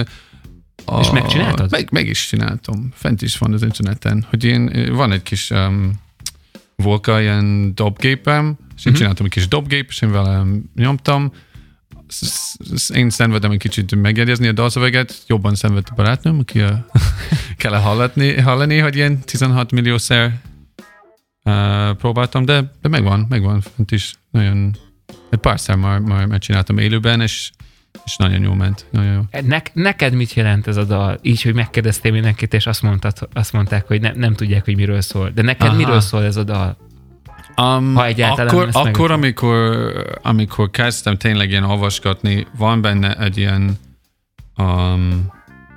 a, és megcsináltad? Meg, meg is csináltam. Fent is van az interneten, hogy én, van egy kis um, Volka, ilyen dobgépem, és én uh-huh. csináltam egy kis dobgép, és én vele nyomtam. Én szenvedem egy kicsit megjegyezni a dalszöveget, jobban szenved a barátnőm, aki a, kell hallani, hallani, hogy ilyen tizenhat milliószer uh, próbáltam, de, de megvan, megvan fent is. Nagyon, egy párszer már, már megcsináltam élőben, és, és nagyon jó ment. Nagyon jó. Ne, neked mit jelent ez a dal? Így, hogy megkérdeztél mindenkit, és azt, mondtad, azt mondták, hogy ne, nem tudják, hogy miről szól. De neked aha. miről szól ez a dal? Um, ha akkor, akkor amikor, amikor kezdtem tényleg ilyen olvasgatni, van benne egy ilyen um,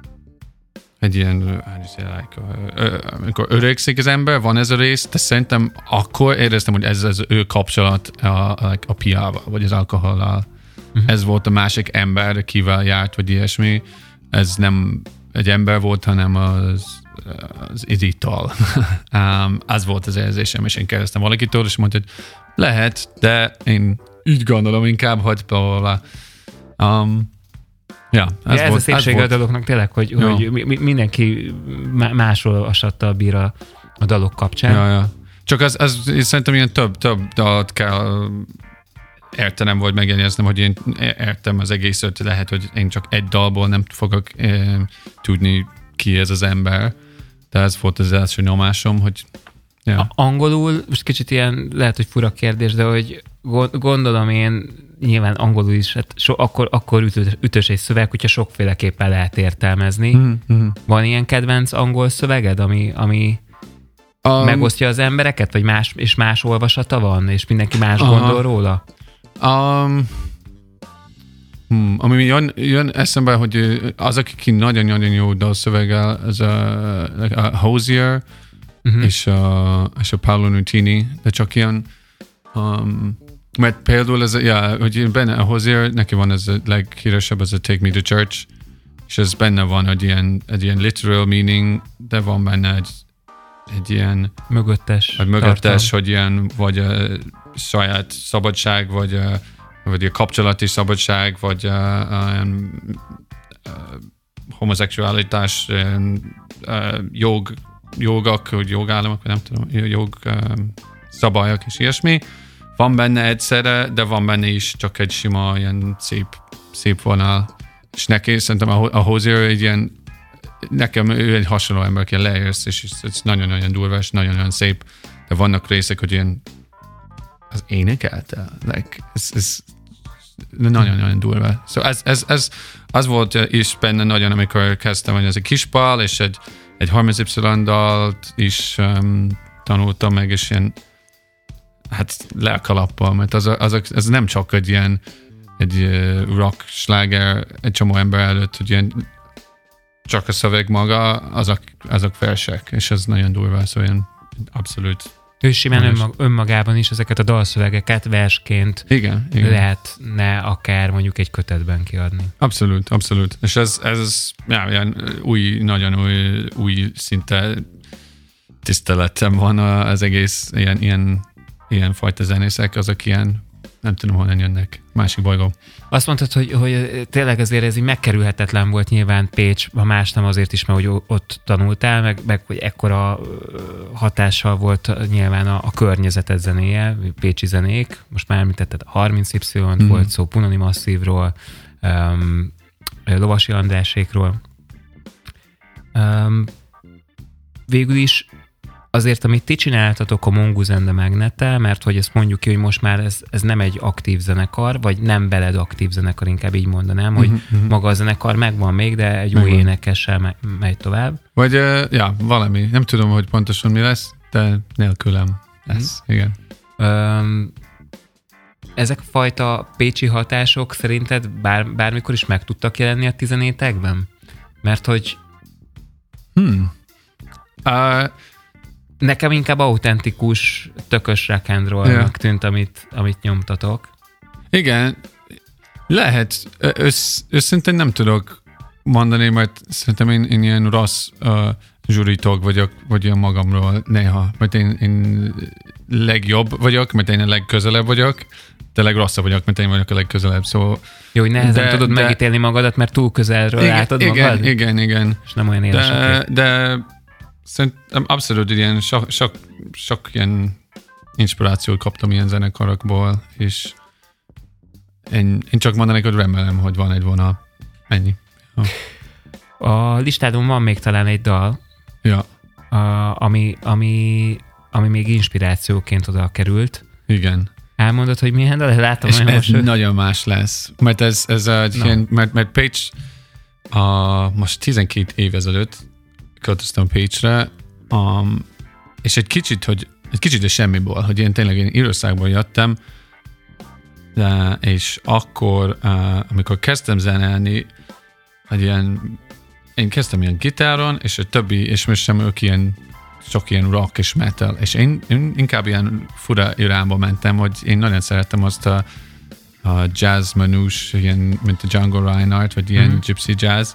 egy ilyen like, amikor öregszik az ember, van ez a rész, de szerintem akkor éreztem, hogy ez az ő kapcsolat a, a, a piával, vagy az alkohollal. Uh-huh. Ez volt a másik ember, akivel járt, vagy ilyesmi. Ez nem egy ember volt, hanem az az izital. um, az volt az érzésem, és én kérdeztem valakitől, és mondta, hogy lehet, de én így gondolom inkább, hogy bla, um, ja, ez, ja, volt, ez a szépsége a daloknak tényleg, hogy, hogy mindenki másról olvasattal bír a, a dalok kapcsán. Ja, ja. Csak az, az szerintem ilyen több, több dalt kell értenem, vagy megjegyeznem, hogy én értem az egészet, lehet, hogy én csak egy dalból nem fogok eh, tudni, ki ez az ember. De ez volt az első nyomásom, hogy... Ja. Angolul, most kicsit ilyen, lehet, hogy fura kérdés, de hogy gondolom én, nyilván angolul is, hát so, akkor, akkor ütő, ütős egy szöveg, hogyha sokféleképpen lehet értelmezni. Mm-hmm. Van ilyen kedvenc angol szöveged, ami, ami um, megosztja az embereket, vagy más, és más olvasata van, és mindenki más aha. gondol róla? Um, Hmm, ami jön, jön eszembe, hogy az, aki nagyon-nagyon jó dalszöveggel, ez a, a Hozier uh-huh. és, a, és a Paolo Nutini, de csak ilyen, um, mert például ez, ja, hogy benne a Hozier, neki van ez a leghíresebb, ez a Take Me to Church, és ez benne van egy ilyen, egy ilyen literal meaning, de van benne egy, egy ilyen mögöttes, egy mögöttes hogy ilyen, vagy a saját szabadság, vagy a vagy a kapcsolati szabadság, vagy a, a, a, a homoszexualitás, a jog, jogok, vagy jogállamok, nem tudom, jog szabályok és ilyesmi. Van benne egyszerre, de van benne is csak egy sima, ilyen szép, szép vonal. És neki szerintem a, a Hozier egy ilyen, nekem ő egy hasonló ember, aki leérsz, és ez nagyon-nagyon durva, és nagyon-nagyon szép. de vannak részek, hogy ilyen az énekelte. Like, ez, ez nagyon-nagyon durva. Szóval ez, ez, ez, az volt is benne nagyon, amikor kezdtem, hogy ez egy kispal, és egy, egy harminc Y dalt is um, tanultam meg, és ilyen hát lelkalappal, mert az, az, az nem csak egy ilyen egy rock sláger egy csomó ember előtt, hogy ilyen csak a szöveg maga, azok, azok versek, és ez nagyon durva, szóval ilyen abszolút. Ő simán önmag, önmagában is ezeket a dalszövegeket versként igen, igen. lehetne akár mondjuk egy kötetben kiadni. Abszolút, abszolút. És ez, ez já, ilyen új, nagyon új, új szinte tiszteletem van az egész ilyen, ilyen, ilyen fajta zenészek, azok ilyen, nem tudom, honnan jönnek, másik bolygó. Azt mondtad, hogy, hogy tényleg azért ez így megkerülhetetlen volt nyilván Pécs, ha más nem azért is, mert hogy ott tanultál, meg, meg hogy ekkora hatással volt nyilván a, a környezeted zenéje, pécsi zenék. Most már említetted a harminc Y-t, mm. volt szó Punani Masszívról, um, Lovasi Andrásékról. Um, végül is azért, amit ti csináltatok a Mongoose and the Magnet-tel, mert hogy ezt mondjuk ki, hogy most már ez, ez nem egy aktív zenekar, vagy nem veled aktív zenekar, inkább így mondanám, hogy uh-huh. maga a zenekar megvan még, de egy megvan. Új énekessel me- megy tovább. Vagy, uh, ja, valami. Nem tudom, hogy pontosan mi lesz, de nélkülem lesz. Uh-huh. Igen. Um, ezek fajta pécsi hatások szerinted bár, bármikor is meg tudtak jelenni a tizenétekben? Mert hogy... Hmm. Uh, Nekem inkább autentikus, tökös rock and roll-nak yeah. tűnt, amit, amit nyomtatok. Igen, lehet. Össz, őszintén nem tudok mondani, mert szerintem én, én ilyen rossz uh, zsuritog vagyok, vagy ilyen magamról néha. Mert én, én legjobb vagyok, mert én a legközelebb vagyok, de legrosszabb vagyok, mert én vagyok a legközelebb. Szóval, jó, hogy nehezen de, tudod de, megítélni magadat, mert túl közelről igen, látod igen, magad? Igen, igen. És nem olyan éles. De, de szerintem abszolút ilyen sok, sok, sok ilyen inspirációt kaptam ilyen zenekarokból, és én, én csak mondanék, hogy remélem, hogy van egy vonal. Ennyi. Ja. A listádon van még talán egy dal, ja. a, ami, ami, ami még inspirációként oda került. Igen. Elmondod, hogy milyen dal? Látom, és ez most nagyon más lesz. Mert ez, ez egy no. ilyen, mert, mert Pécs a, most tizenkét év ezelőtt költöztem Pécsre, um, és egy kicsit, hogy egy kicsit a semmiból, hogy én tényleg én Írországból jöttem, de, és akkor, uh, amikor kezdtem zenélni, egy ilyen, én kezdtem ilyen gitáron, és a többi, és most sem ők ilyen, sok ilyen rock és metal, és én, én inkább ilyen fura irányba mentem, hogy én nagyon szerettem azt a, a jazz manús, ilyen, mint a Django Reinhardt, vagy ilyen mm-hmm. gypsy jazz,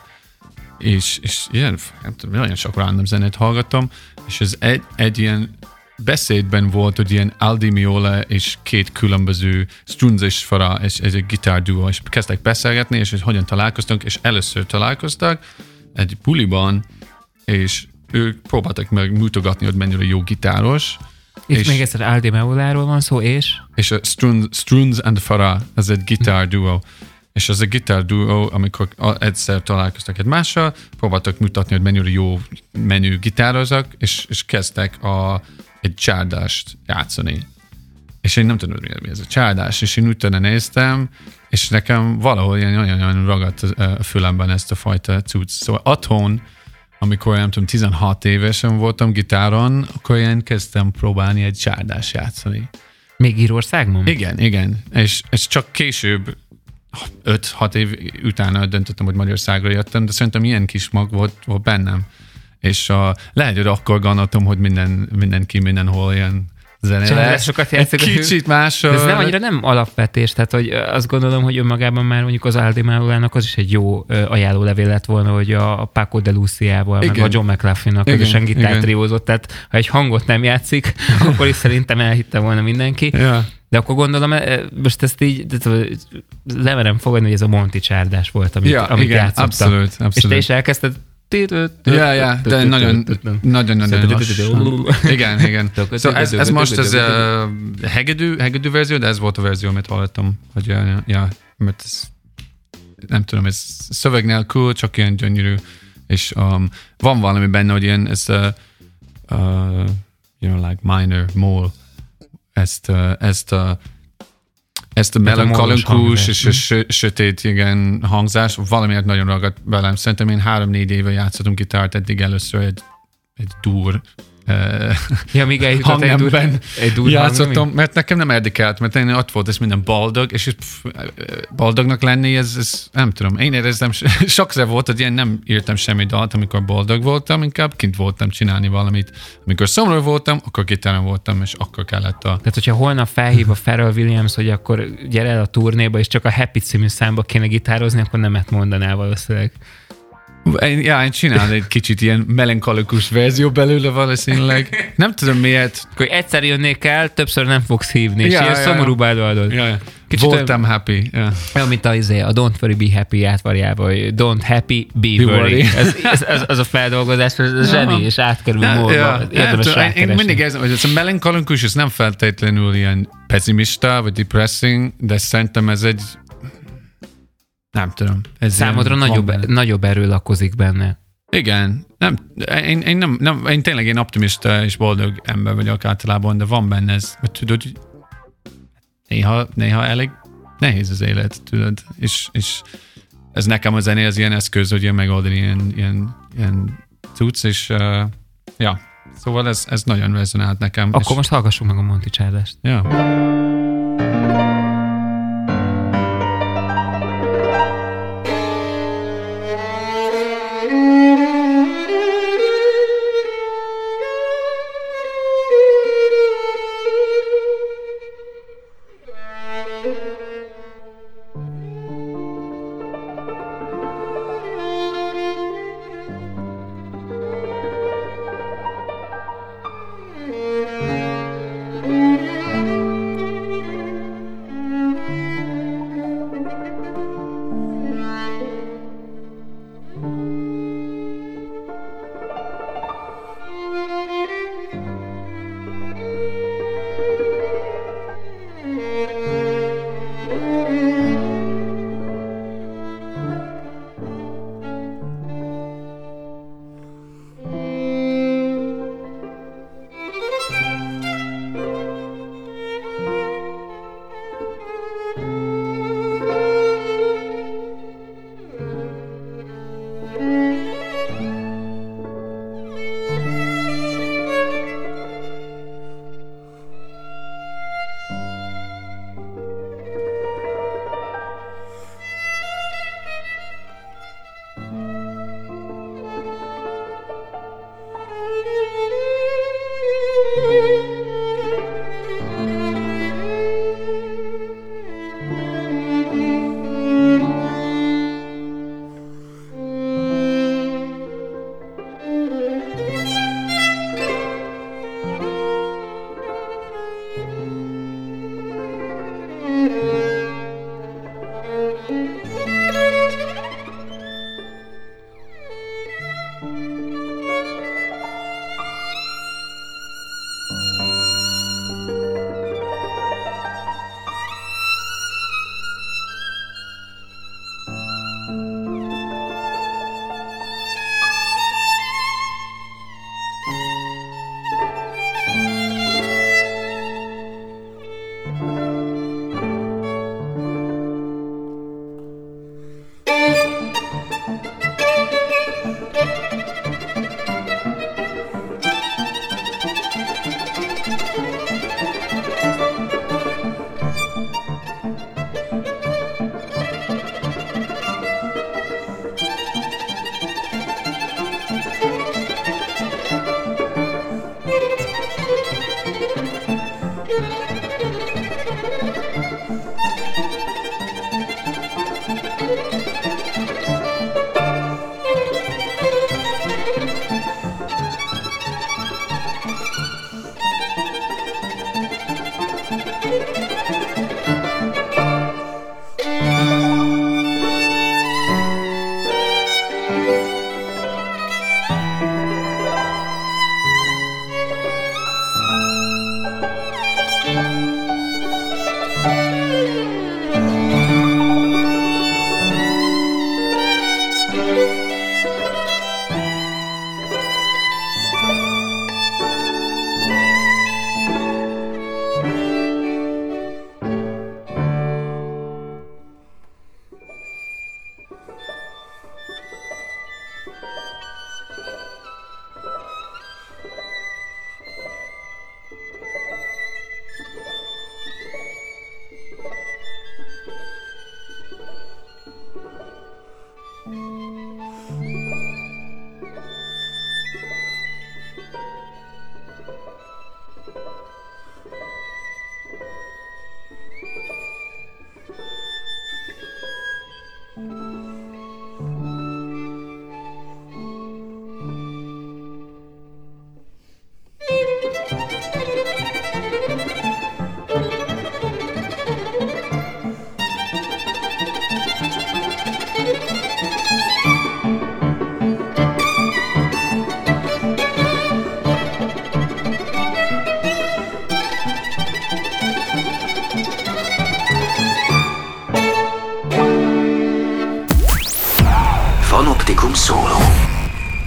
és, és ilyen, nem tudom, nagyon sok random zenét hallgattam, és ez egy, egy ilyen beszédben volt, hogy ilyen Aldi Meola és két különböző Strunz és Farah, és ez egy gitárduó, és kezdtek beszélgetni, és hogy hogyan találkoztunk, és először találkoztak egy buliban, és ők próbáltak meg mutogatni, hogy mennyire jó gitáros. Itt és még egyszer Aldi Meoláról van szó, és? És a Strunz, Strunz and Farah, ez egy gitárduó. És ez a gitárduó, amikor egyszer találkoztak egymással, próbáltak mutatni, hogy mennyire jó menő gitározak, és, és kezdtek a, egy csárdást játszani. És én nem tudom, mi ez a csárdás, és én utána néztem, és nekem valahol ilyen nagyon-nagyon ragadt a fülemben ezt a fajta cucc. Szóval otthon, amikor nem tudom, tizenhat évesen voltam gitáron, akkor én kezdtem próbálni egy csárdást játszani. Még Írországban? Igen, igen. És, és csak később, öt-hat év utána döntöttem, hogy Magyarországra jöttem, de szerintem ilyen kis mag volt, volt bennem. És uh, lehet, hogy akkor gondoltam, hogy minden, mindenki mindenhol ilyen zenére. Sokat játszik. Kicsit más. Ez nem annyira nem alapvetés, tehát hogy azt gondolom, hogy önmagában már mondjuk az Aldi Meolának az is egy jó ajánlólevél lett volna, hogy a Paco de Luciával, meg a John McLaughlin-nak közösen gitártriózott, tehát ha egy hangot nem játszik, akkor is szerintem elhitte volna mindenki. Ja. De akkor gondolom, most ezt így lemerem fogadni, hogy ez a Monty csárdás volt, amit, ja, amit igen, játszottam. Abszolút, abszolút. És te is elkezdted. Ja, ja, de nagyon, nagyon, nagyon lassan. Igen, igen. Szóval ez, ez most az a hegedű, hegedű verzió, de ez volt a verzió, amit hallottam. Hogy, ja, ja, mert ez, nem tudom, ez szöveg nélkül, csak ilyen gyönyörű, és um, van valami benne, hogy ilyen, ez uh, uh, you know, like minor, mole, ezt, uh, ezt a ezt a melankolikus és a sö- sötét igen, hangzás, valamiért nagyon ragadt velem. Szerintem én három-négy éve játszottunk gitárt, eddig először egy, egy dur uh, ja, míg eljutott egy dur, egy dur játszottam, hangnem, mert nekem nem érdekelt, mert én ott volt ez minden boldog, és pff, boldognak lenni, ez, ez nem tudom, én éreztem, sokszor volt, hogy én nem írtam semmi dalt, amikor boldog voltam, inkább kint voltam csinálni valamit. Amikor szomorú voltam, akkor gitáron voltam, és akkor kellett a... Tehát, hogyha holnap felhív a Pharrell Williams, hogy akkor gyere el a turnéba, és csak a Happy című számba kéne gitározni, akkor nemet mondanál valószínűleg. Én, ja, én csinálom egy kicsit ilyen melankolikus verzió belőle valószínűleg. Nem tudom miért. Akkor egyszer jönnék el, többször nem fogsz hívni, és ja, ilyen ja, szomorúbb előadod. Ja, ja. Voltam olyan, happy. Ja. Olyan, mint a, a Don't Worry, Be Happy átvarjával, hogy Don't Happy, Be, be Worry. Ez, ez, ez, az a feldolgozás, ez ja. zseni, és átkerül ja, módba. Ja. Érdemes ja, rákeresni. Én mindig érzem, hogy ez a melankolikus, ez nem feltétlenül ilyen pessimista, vagy depressing, de szerintem ez egy nem tudom. Ez számodra nagyobb, nagyobb erő lakozik benne. Igen. Nem, én, én, nem, nem, én tényleg én optimista és boldog ember vagyok általában, de van benne ez. Mert tudod, néha, néha elég nehéz az élet, tudod. És, és ez nekem a zené az ilyen eszköz, hogy ilyen megoldani ilyen, ilyen, ilyen cucc, és uh, ja. Szóval ez, ez nagyon rezonált nekem. Akkor és most hallgassunk meg a Monty Charles-t. Ja.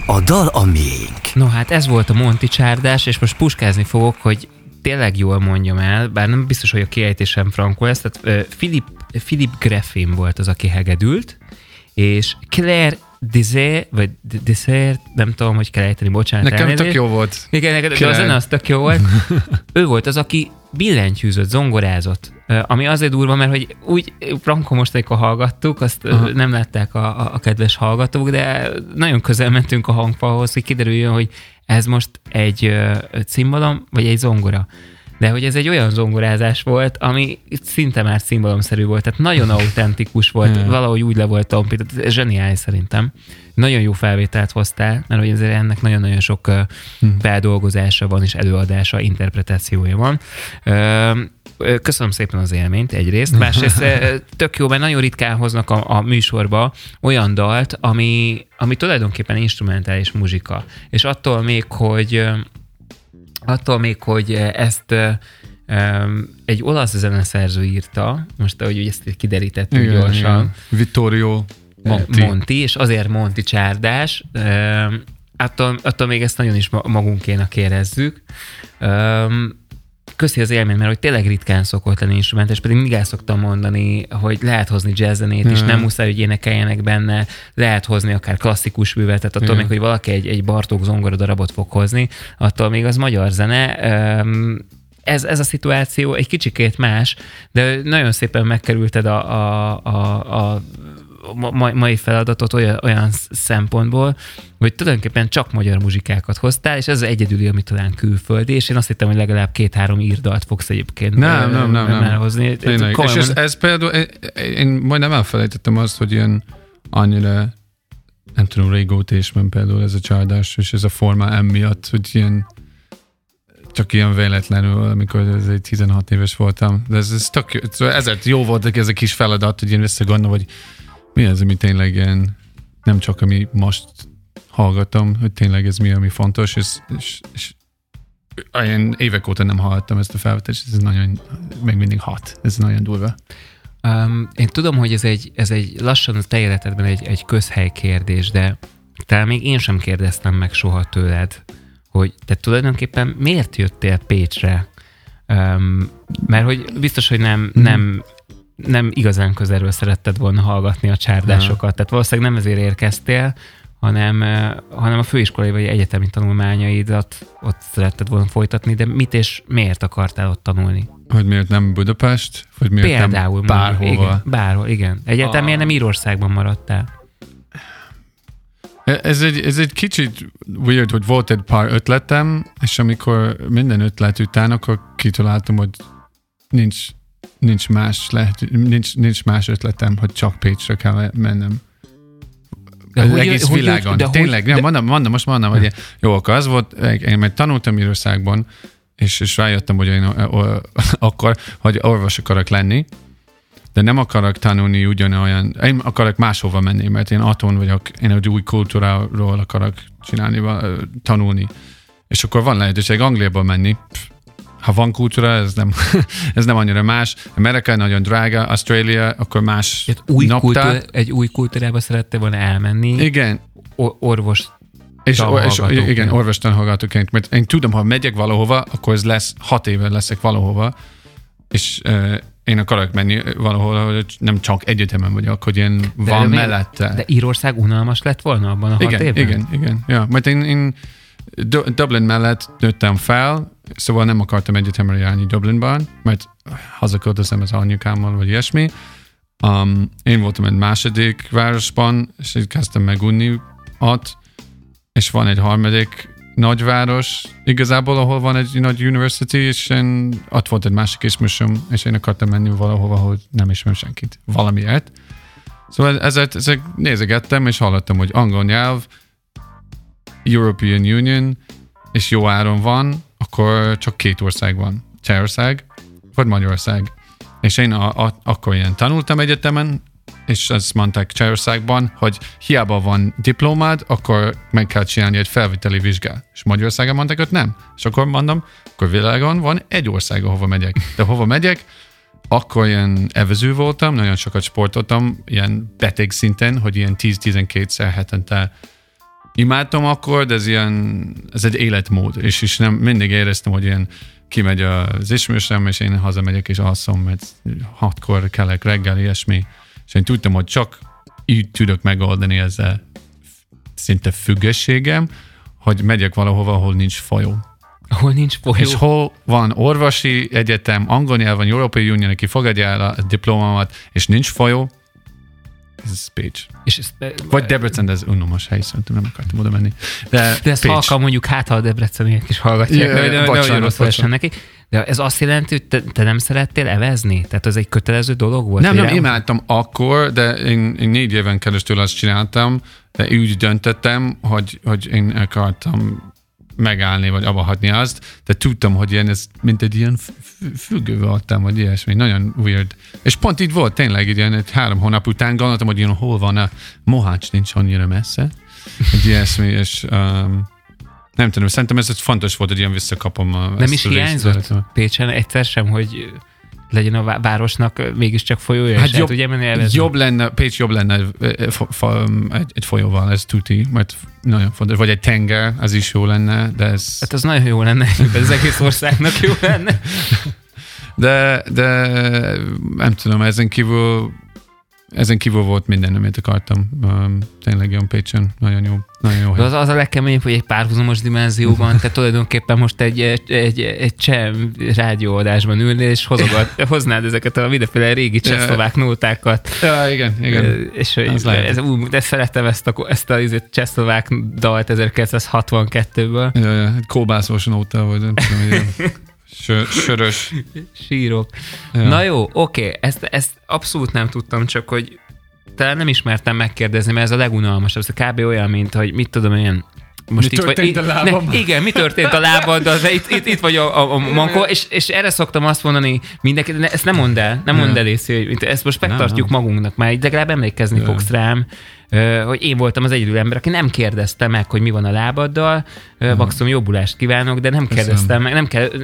A dal a miénk. No hát ez volt a Monti csárdás, és most puskázni fogok, hogy tényleg jól mondjam el, bár nem biztos, hogy a kiejtésem frankol lesz, tehát uh, Philip, Philip Greffin volt az, aki hegedült, és Claire Désert, vagy Désert, nem tudom, hogy kell ejteni, bocsánat. Nekem elnézést. tök jó volt. Igen, neked, de a zene az tök jó volt. Ő volt az, aki billentyűzött, zongorázott. Ami azért durva, mert hogy úgy frankon most, amikor hallgattuk, azt Aha. nem látták a, a, a kedves hallgatók, de nagyon közel mentünk a hangfalhoz, hogy kiderüljön, hogy ez most egy cimbalom, vagy egy zongora. De hogy ez egy olyan zongorázás volt, ami szinte már cimbalomszerű volt, tehát nagyon autentikus volt, hmm. valahogy úgy le volt tompított, ez zseniális szerintem. Nagyon jó felvételt hoztál, mert hogy ezért ennek nagyon-nagyon sok hmm. feldolgozása van, és előadása, interpretációja van. Köszönöm szépen az élményt egyrészt, másrészt tök jó, mert nagyon ritkán hoznak a, a műsorba olyan dalt, ami, ami tulajdonképpen instrumentális muzsika. És attól még, hogy attól még, hogy ezt um, egy olasz zeneszerző írta, most ahogy ezt kiderítettük igen, gyorsan. Igen. Vittorio Monti. Monti, és azért Monti csárdás. Um, attól, attól még ezt nagyon is magunkénak érezzük. Um, Köszi az élmény, mert hogy tényleg ritkán szokott lenni instrumentális, pedig mindig el szoktam mondani, hogy lehet hozni jazzzenét is, nem muszáj, hogy énekeljenek benne, lehet hozni akár klasszikus művet, tehát attól még, hogy valaki egy, egy Bartók zongora darabot fog hozni, attól még az magyar zene. Ez, ez a szituáció egy kicsikét más, de nagyon szépen megkerülted a, a, a, a mai feladatot olyan, olyan szempontból, hogy tulajdonképpen csak magyar muzsikákat hoztál, és ez az egyedüli, ami talán külföldi, és én azt hittem, hogy legalább két-három írdalt fogsz egyébként nem, nem, nem, nem. elhozni. Tényleg. És ez, ez például, én majdnem elfelejtettem azt, hogy ilyen annyira, nem tudom, régóta is ment például ez a csárdás, és ez a forma emiatt, hogy ilyen csak ilyen véletlenül, amikor ez egy tizenhat éves voltam. De ez, ez tök jó. Szóval ezért jó volt ez a kis feladat, hogy én visszagondolom, hogy mi az, ami tényleg ilyen, nem csak ami most hallgatom, hogy tényleg ez mi, ami fontos, és, és, és én évek óta nem hallottam ezt a felvetést, ez nagyon, még mindig hat, ez nagyon durva. Um, én tudom, hogy ez egy, ez egy lassan a te életedben egy, egy közhely kérdés, de talán még én sem kérdeztem meg soha tőled, hogy te tulajdonképpen miért jöttél Pécsre? Um, mert hogy biztos, hogy nem, mm. nem nem igazán közelről szeretted volna hallgatni a csárdásokat. Tehát valószínűleg nem ezért érkeztél, hanem, hanem a főiskolai vagy egyetemi tanulmányaidat ott szeretted volna folytatni, de mit és miért akartál ott tanulni? Hogy miért nem Budapest? Vagy miért Például nem bárhova? Mondjuk, igen, bárhol, igen. Egyáltalán miért nem Írországban maradtál? Ez egy, ez egy kicsit weird, hogy volt egy pár ötletem, és amikor minden ötlet után, akkor kitaláltam, hogy nincs Nincs más, lehet, nincs, nincs más ötletem, hogy csak Pécsre kell mennem. Az hogy, egész hogy, világon. De tényleg, hogy, de... mondom, mondom, most mondom, hogy jó, akkor az volt, én majd tanultam Írországban, és, és rájöttem, hogy én akkor, hogy orvos akarok lenni, de nem akarok tanulni ugyanolyan, én akarok máshova menni, mert én aton vagyok, én egy új kultúráról akarok csinálni, tanulni. És akkor van lehetőség Angliába menni, ha van kultúra, ez nem, ez nem annyira más. Amerika nagyon drága, Ausztrália, akkor más új kultúra, egy új kultúrába szerette volna elmenni. Igen. O- orvos és, és igen, orvostanhallgatóként. Mert én tudom, ha megyek valahova, akkor ez lesz, hat éve leszek valahova, és uh, én akarok menni valahol, hogy nem csak egyetemen vagyok, hogy én de van de mellette. De Írország unalmas lett volna abban a hat igen, évben? Igen, igen. Ja, mert én, én Dublin mellett nőttem fel, szóval nem akartam egyetemre járni Dublinban, mert hazaköltöztem az anyukámmal, vagy ilyesmi. Um, én voltam egy második városban, és így kezdtem megunni ott, és van egy harmadik nagyváros, igazából, ahol van egy nagy university, és én, ott volt egy másik ismerősöm, és én akartam menni valahova, ahol nem ismerem senkit, valamiért. Szóval ezért, ezért nézegettem, és hallottam, hogy angol nyelv, European Union, és jó áron van, akkor csak két ország van. Csehország, vagy Magyarország. És én a, a, akkor ilyen tanultam egyetemen, és azt mondták Csehországban, hogy hiába van diplomád, akkor meg kell csinálni egy felviteli vizsgát. És Magyarországon mondták, hogy nem. És akkor mondom, akkor világon van egy ország, ahova megyek. De hova megyek, akkor ilyen evező voltam, nagyon sokat sportoltam, ilyen beteg szinten, hogy ilyen tíz-tizenkétszer hetente imádtam akkor, de ez ilyen, ez egy életmód, és, és nem mindig éreztem, hogy ilyen kimegy az ismerősöm, és én hazamegyek és alszom, mert hatkor kelek reggel, ilyesmi. És én tudtam, hogy csak így tudok megoldani ezzel szinte függőségem, hogy megyek valahova, ahol nincs folyó. Ahol nincs folyó. És hol van orvosi egyetem, angol nyelven, Európai Unión, aki fogadja el a diplomámat, és nincs folyó, ez Pécs. És ez, vagy Debrecen, de ez unalmas hely, szerintem nem akartam oda menni. De, de ezt halkan mondjuk, hát ha a debreceniek is hallgatják, yeah, de, de, bocsánat, de rosszul essen neki. De ez azt jelenti, hogy te, te nem szerettél evezni? Tehát ez egy kötelező dolog volt? Nem, nem, imádtam akkor, de én, én négy éven keresztül azt csináltam, de úgy döntöttem, hogy, hogy én akartam megállni, vagy abba hagyni azt, de tudtam, hogy ilyen, ez mint egy ilyen függő voltam, vagy ilyesmi, nagyon weird. És pont így volt, tényleg, így ilyen egy három hónap után gondoltam, hogy ilyen, hol van a Mohács, nincs annyira messze, egy ilyesmi, és um, nem tudom, szerintem ez fontos volt, hogy ilyen visszakapom a... Nem is hiányzott Pécsen egyszer sem, hogy legyen a városnak mégiscsak folyója, hát és jobb, el tudja menni jobb lenne, Pécs jobb lenne egy, egy folyóval, ez tuti, mert nagyon fontos, vagy egy tenger, az is jó lenne, de ez... Hát az nagyon jó lenne, ez az egész országnak jó lenne. De, de nem tudom, ezen kívül ezen kívül volt minden, amit akartam. Um, tényleg jön Pécsen, nagyon jó. Nagyon jó az, az a legkeményebb, hogy egy párhuzamos dimenzióban, te tulajdonképpen most egy, egy, egy cseh rádióadásban ülnél, és hozogat, hoznád ezeket a mindenféle régi csehszlovák nótákat. Ja, igen, igen. És ez, ez, de szeretem ezt a, ezt a csehszlovák dalt ezerkilencszázhatvankettőből. Ja, ja, egy kóbászós nóta, vagy nem tudom, ilyen. Sör, sörös. Sírok. Ja. Na jó, oké, ezt, ezt abszolút nem tudtam, csak hogy talán nem ismertem megkérdezni, mert ez a legunalmasabb. Ez kb. Olyan, mint hogy mit tudom én, most mi itt történt vagy, a lábam? Ne, igen, mi történt a lábaddal, de itt, itt, itt vagy a, a, a mankó, és, és erre szoktam azt mondani mindenki, de ezt nem mondd el, nem mondd el, Lészi, hogy ezt most megtartjuk nem, magunknak, már így legalább emlékezni ja. fogsz rám, hogy én voltam az egyedül ember, aki nem kérdezte meg, hogy mi van a lábaddal, uh-huh. maximum jobbulást kívánok, de nem kérdeztem Köszönöm. meg, nem kell,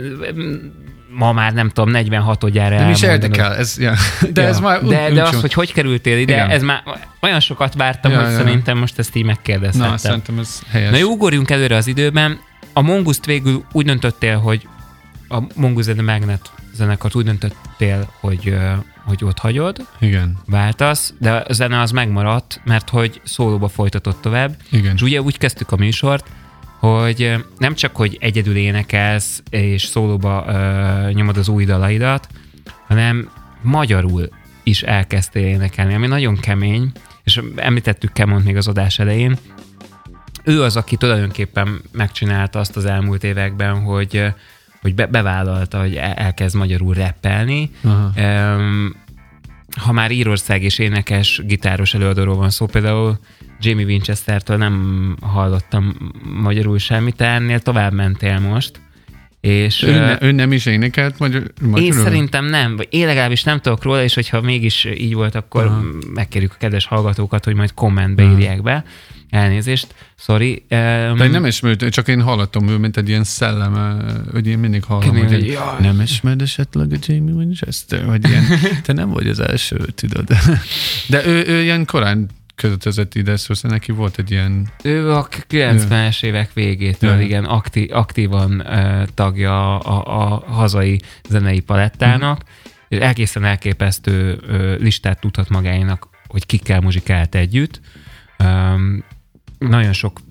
ma már nem tudom, negyvenhatodjára nem is érdekel, ez, ja. de, ja. ez már de, de az, hogy hogy kerültél ide, igen. ez már olyan sokat vártam, ja, hogy ja. szerintem most ezt így megkérdezhettem. Na, szerintem ez helyes. Na jó, ugorjunk előre az időben. A Monguszt végül úgy döntöttél, hogy a Mongoose and the Magnet zenekart úgy döntöttél, hogy, hogy ott hagyod, igen. váltasz, de a zene az megmaradt, mert hogy szólóba folytatott tovább. Igen. És ugye úgy kezdtük a műsort, hogy nem csak, hogy egyedül énekelsz, és szólóba uh, nyomod az új dalaidat, hanem magyarul is elkezdtél énekelni, ami nagyon kemény, és említettük Kemont még az adás elején. Ő az, aki tulajdonképpen megcsinálta azt az elmúlt években, hogy, hogy be, bevállalta, hogy elkezd magyarul rappelni. Um, ha már írország és énekes, gitáros előadóról van szó, például Jamie Winchestertől nem hallottam magyarul semmit, te ennél tovább mentél most. És ő, ne, ő nem is énekelt magyar, magyarul? Én szerintem nem, vagy én legalábbis nem tudok róla, és hogyha mégis így volt, akkor aha. megkérjük a kedves hallgatókat, hogy majd kommentbe aha. írják be. Elnézést, sorry. De um, nem ismert, csak én hallottam ő, mint egy ilyen szellem, hogy én mindig hallom, kemény, hogy, hogy nem ismered esetleg a Jamie Winchester, vagy ilyen, te nem vagy az első, tudod. De ő, ő ilyen korán költözött ide, szóval neki volt egy ilyen... Ő a kilencvenes évek végétől, ja. igen, aktív, aktívan uh, tagja a, a hazai zenei palettának. Mm. Egészen elképesztő uh, listát tudhat magáénak, hogy kikkel muzsikált együtt. Um, nagyon sok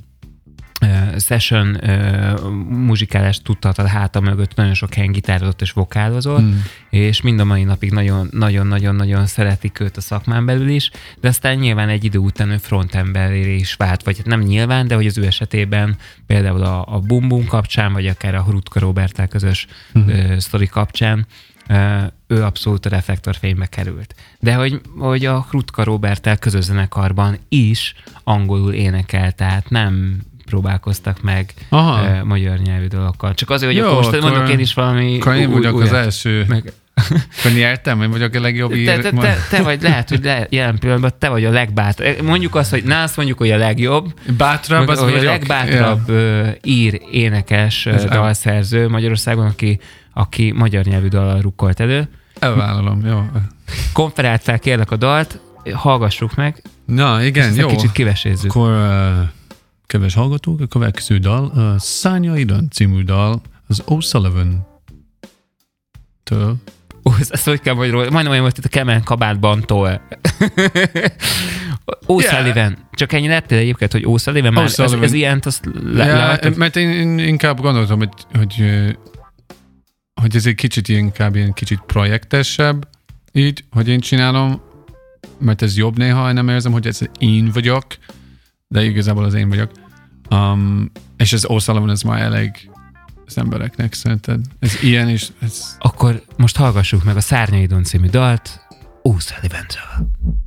uh, session uh, muzsikálást tudhat a háta mögött, nagyon sok helyen gitározott és vokálozott, mm. és mind a mai napig nagyon-nagyon-nagyon szeretik őt a szakmán belül is, de aztán nyilván egy idő után ő frontemberré is vált, vagy nem nyilván, de hogy az ő esetében például a, a Bum Bum kapcsán, vagy akár a Hrutka Róberttel közös mm. uh, sztori kapcsán, Uh, ő abszolút a reflektorfénybe került. De hogy, hogy a Hrutka Róberttel közös zenekarban is angolul énekel, tehát nem próbálkoztak meg uh, magyar nyelvű dolgokkal. Csak azért, hogy jó, akkor most mondok én is valami akkor én vagyok új, az első. Meg... Akkor nyertem, én vagyok a legjobb ír. Te, te, te, te vagy, lehet, hogy le, jelen pillanatban te vagy a legbátrabb. Mondjuk azt, hogy ne azt mondjuk, hogy a legjobb. Bátrabb, az hogy vagyok. A legbátrabb ja. ír énekes ez dalszerző el... Magyarországon, aki aki magyar nyelvű dallal rukkolt elő. Elvállalom, jó. Konferált fel, kérlek a dalt, hallgassuk meg. Na, igen, jó. Egy kicsit kivesézzük. Akkor uh, kedves hallgatók, a következő dal a Szárnyaidon című dal az O'Sullivan-től. Ó, ezt hogy kell majd róla? Majdnem olyan volt itt a Kemen kabátban-tól. O'Sullivan. Yeah. Csak ennyi lettél egyébként, hogy O'Sullivan már ez, ez ilyent, azt le, yeah, le mert én, én inkább gondoltam, hogy, hogy, hogy ez egy kicsit inkább ilyen kicsit projektesebb, így, hogy én csinálom, mert ez jobb néha, nem érzem, hogy ez én vagyok, de igazából az én vagyok. Um, és ez O'Sullivan, ez már elég az embereknek, szerinted. Ez ilyen is. Ez... Akkor most hallgassuk meg a Szárnyaidon című dalt O'Sullivan-től.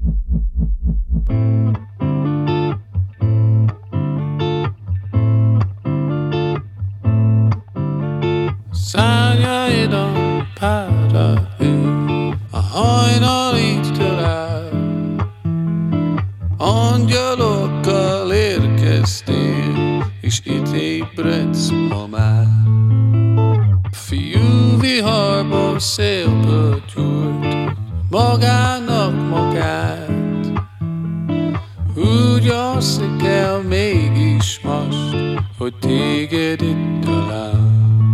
Szárnyaidon pár a hő, a hajnalítől áll. Angyalokkal érkeztél, és itt ébredsz ma már. Fiú viharból szélből gyújt magának magát. Úgy alszik el mégis most, hogy téged itt talál.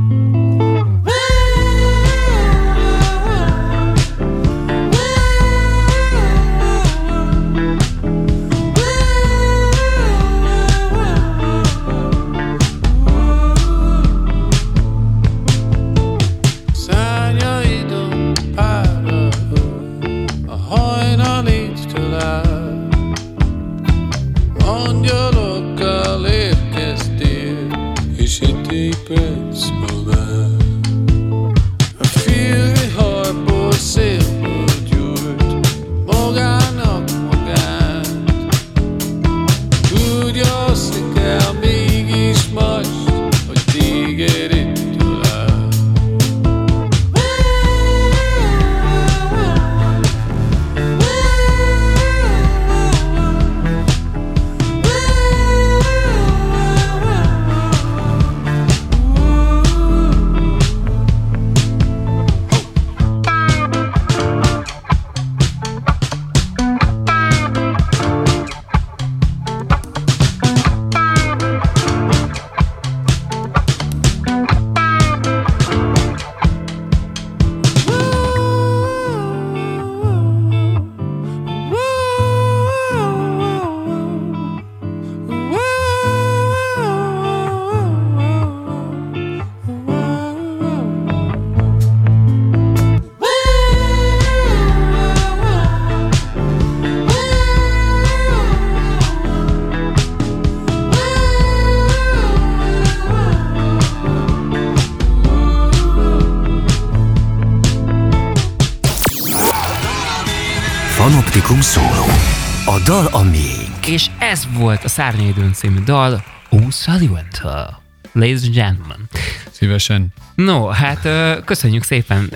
Panoptikum szóló. A dal a miénk. És ez volt a Szárnyaidon című dal O'Sullivan-től. Ladies and gentlemen. Szívesen. No, hát köszönjük szépen.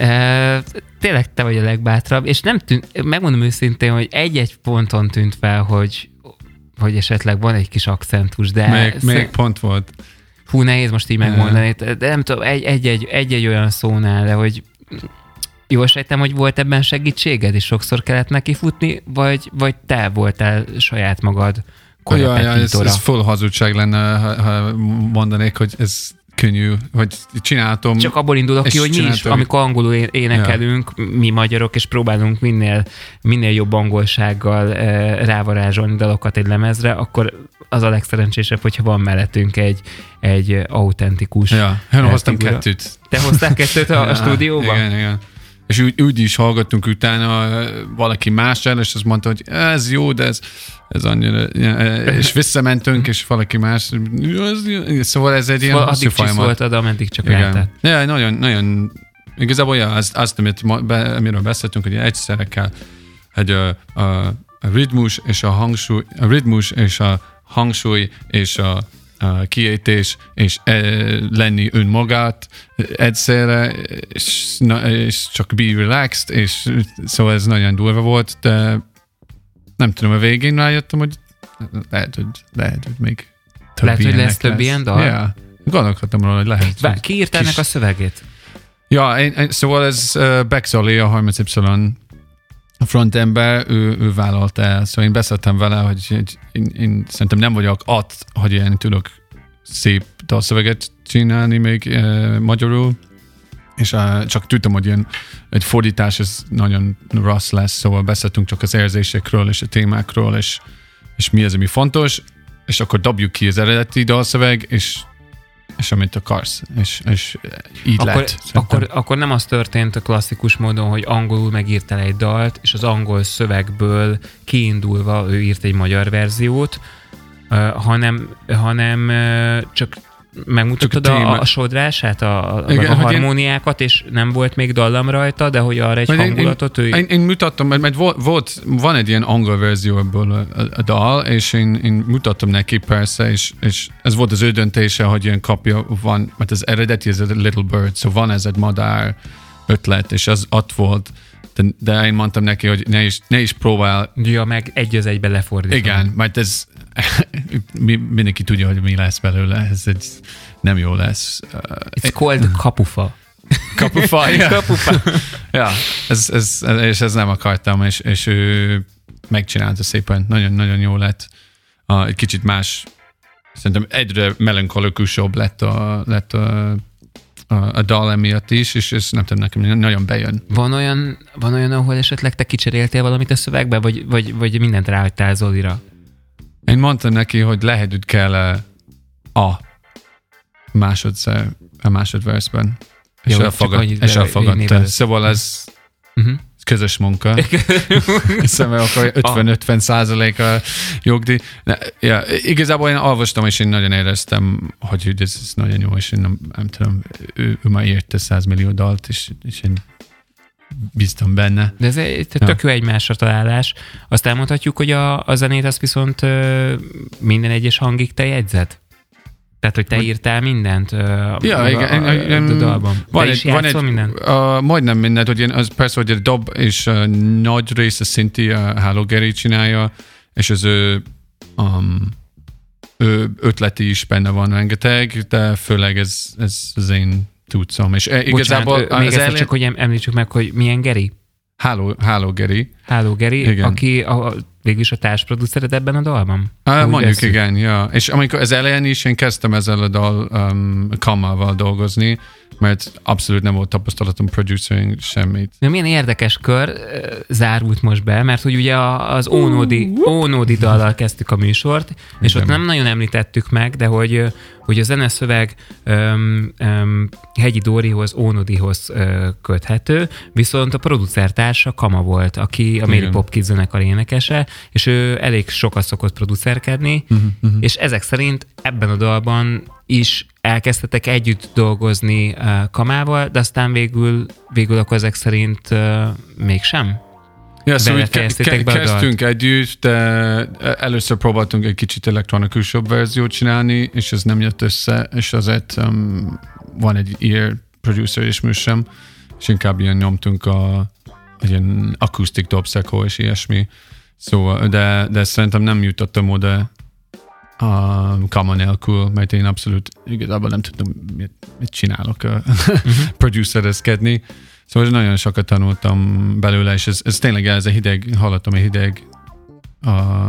Tényleg te vagy a legbátrabb, és nem tűnt, megmondom őszintén, hogy egy-egy ponton tűnt fel, hogy, hogy esetleg van egy kis akcentus, de... Melyik, melyik pont volt? Hú, nehéz most így megmondani, de nem tudom, egy-egy, egy-egy olyan szónál, de hogy jól sejtem, hogy volt ebben segítséged, és sokszor kellett neki futni, vagy, vagy te voltál saját magad korrepetítora? Ja, ez, ez full hazugság lenne, ha, ha mondanék, hogy ez könnyű, hogy csináltam. Csak abból indulok ki, hogy mi is, amikor angolul énekelünk, ja. mi magyarok, és próbálunk minél, minél jobb angolsággal e, rávarázsolni dalokat egy lemezre, akkor az a legszerencsésebb, hogyha van mellettünk egy, egy autentikus. Ja, én hoztam kettőt. Te hoztál kettőt a, ja, a stúdióban? Igen, igen. És úgy, úgy is hallgattunk utána valaki más el, és azt mondta, hogy ez jó, de ez, ez annyira... És visszamentünk, és valaki más... Szóval ez egy ilyen szóval hosszú folyamat. Addig csiszoltad, ameddig csak lehetett. Ja, nagyon, nagyon... Igazából ja, azt, azt amit be, amiről beszéltünk, hogy egyszerre kell hogy a, a, a ritmus és a hangsúly, a ritmus és a hangsúly és a a kiejtés, és e, lenni önmagát egyszerre, és, na, és csak be relaxed, és szóval ez nagyon durva volt, de nem tudom, a végén rájöttem, hogy lehet, hogy, lehet, hogy még több lehet, hogy lesz több ilyen dal? Ja, gondolkodtam róla, hogy lehet. Bár, ki írt ennek a szövegét? Ja, én, én, szóval ez uh, Beck Zoli, a harminc Y a frontember, ő, ő vállalta el. Szóval én beszéltem vele, hogy, hogy én, én szerintem nem vagyok ott, hogy én tudok szép dalszöveget csinálni még eh, magyarul, és uh, csak tudtam, hogy ilyen egy fordítás ez nagyon rossz lesz, szóval beszéltünk csak az érzésekről és a témákról, és, és mi az, ami fontos, és akkor dobjuk ki az eredeti dalszöveg, és, és amit akarsz, és, és így akkor, lett. Akkor, akkor nem az történt a klasszikus módon, hogy angolul megírtál egy dalt, és az angol szövegből kiindulva ő írt egy magyar verziót, uh, hanem, hanem uh, csak megmutattad a, a, a sodrását, a, a, igen, a harmóniákat, én... és nem volt még dallam rajta, de hogy arra egy mert hangulatot én, ő... Én, én mutattam, mert, mert volt, volt, van egy ilyen angol verzió ebből a, a, a dal, és én, én mutattam neki persze, és, és ez volt az ő döntése, hogy ilyen kapja van, mert az eredeti ez a Little Bird, szóval van ez egy madár ötlet, és az ott volt, de, de én mondtam neki, hogy ne is, ne is próbál... Ja, meg egy az egybe lefordítom. Igen, mert ez mindenki tudja, hogy mi lesz belőle, ez egy nem jó lesz. It's called kapufa. Kapufa, ja. Kapufa. Ja, ez, ez, és ez nem akartam, és, és ő megcsinálta szépen, nagyon-nagyon jó lett. Uh, egy kicsit más, szerintem egyre melankolikusabb lett a, lett a, a, a dal emiatt is, és ez nem tudom, nekem nagyon bejön. Van olyan, van olyan, ahol esetleg te kicseréltél valamit a szövegbe, vagy, vagy, vagy mindent ráhagytál Zolira? Én mondtam neki, hogy lehet, hogy kell a másodszer, a másodverszben. És jó, elfogad, és elfogadta. Szóval ez uh-huh. közös munka. Szóval akkor ötven-ötven százalék a jogdíj. Ja, igazából én olvastam, és én nagyon éreztem, hogy ez, ez nagyon jó, és én nem, nem tudom, ő, ő már érte száz millió dalt, és, és én bíztam benne. De ez egy tök jó egymásra találás. Azt elmondhatjuk, hogy a, a zenét azt viszont ö, minden egyes hangig te jegyzed? Tehát, hogy te hogy... írtál mindent ö, ja, a, igen, a, a, igen, a dalban. Van te egy, is játszol van egy, mindent? Uh, majdnem mindent, hogy én, az persze, hogy a dob és uh, nagy része Szinti a Háló Geri csinálja, és az ő, um, ő ötleti is benne van rengeteg, de főleg ez, ez az én tudszom. És Bocsánat, igazából még egyszer elén... csak, hogy említsük meg, hogy milyen Geri? Háló, Háló Geri. Háló Geri, igen. Aki a, végülis a társproducered ebben a dalban? Uh, mondjuk veszünk. Igen, ja. És amikor az elején is én kezdtem ezzel a dal um, Kamával dolgozni, mert abszolút nem volt tapasztalatom producering semmit. De milyen érdekes kör zárult most be, mert hogy ugye az Ónódi, Ónódi dallal kezdtük a műsort, és igen. Ott nem nagyon említettük meg, de hogy, hogy a zeneszöveg um, um, Hegyi Dórihoz, Ónódihoz uh, köthető, viszont a producertársa Kama volt, aki a Mary Poppins zenekar énekese, és ő elég sokat szokott producerkedni, uh-huh, uh-huh. és ezek szerint ebben a dalban is elkezdtetek együtt dolgozni uh, Kamával, de aztán végül, végül akkor ezek szerint uh, mégsem? Ja, szóval ke- ke- kezdtünk együtt, de először próbáltunk egy kicsit elektronikusabb verziót csinálni, és ez nem jött össze, és azért um, van egy ear producer is műsem, és inkább ilyen nyomtunk a ilyen akusztik dobszekó és ilyesmi. Szóval, de, de szerintem nem jutottam oda a Kama nélkül, mert én abszolút igazából nem tudtam, mit, mit csinálok uh-huh. producerezkedni. Szóval nagyon sokat tanultam belőle, és ez, ez tényleg ez a hideg, hallottam a hideg a,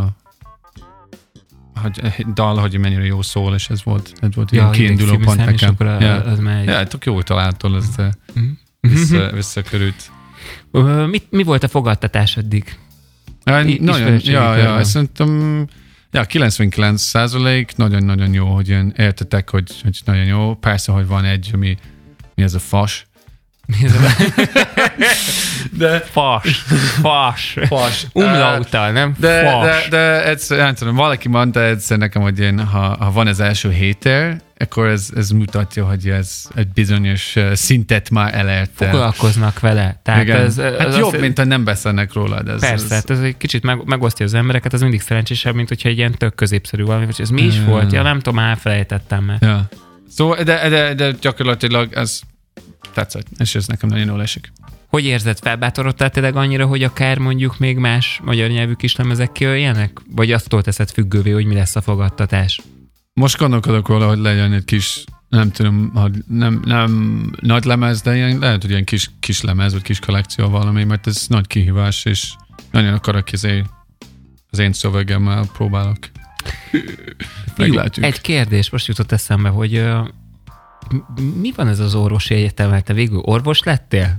hogy, a dal, hogy mennyire jó szól, és ez volt, ez volt ja, ilyen kiinduló pont nekem. A, ja. Az már ja, tök jó találtól, ezt uh-huh. vissza, visszakörült. Uh, mit, mi volt a fogadtatás eddig? Ja, nagyon, ja, ja, szerintem ja, kilencvenkilenc százalék nagyon-nagyon jó, hogy ilyen értetek, hogy, hogy nagyon jó. Persze, hogy van egy, ami mi ez a fas. Mi ez a de fas. Fas. Fas. Umlauttal, nem? De, fas. De, de egyszer, nem tudom, valaki mondta egyszer nekem, hogy én, ha, ha van az első hater, akkor ez, ez mutatja, hogy ez egy bizonyos szintet már elérte. Foglalkoznak vele. Tehát ez, ez hát jobb, mint ha nem beszélnek rólad. Ez, persze, ez, ez egy kicsit meg, megosztja az embereket, az mindig szerencsésebb, mint hogyha egy ilyen tök középszerű valami, hogy ez mi is ja. volt? Ja, nem tudom, elfelejtettem már. Ja. Szóval, de, de, de gyakorlatilag ez tetszett, és ez nekem nagyon jól esik. Hogy érzed, felbátorodtál tényleg annyira, hogy akár mondjuk még más magyar nyelvű kislemezek kijöjjenek? Vagy attól teszed függővé, hogy mi lesz a fogadtatás? Most gondolkodok róla, hogy legyen egy kis, nem tudom, hogy nem, nem nagy lemez, de ilyen, lehet, hogy ilyen kis, kis lemez, vagy kis kollekció valami, mert ez nagy kihívás, és nagyon akarok izé, az én szövegemmel próbálok. Fiú, egy kérdés most jutott eszembe, hogy uh, mi van ez az orvosi egyetemmel? Te végül orvos lettél?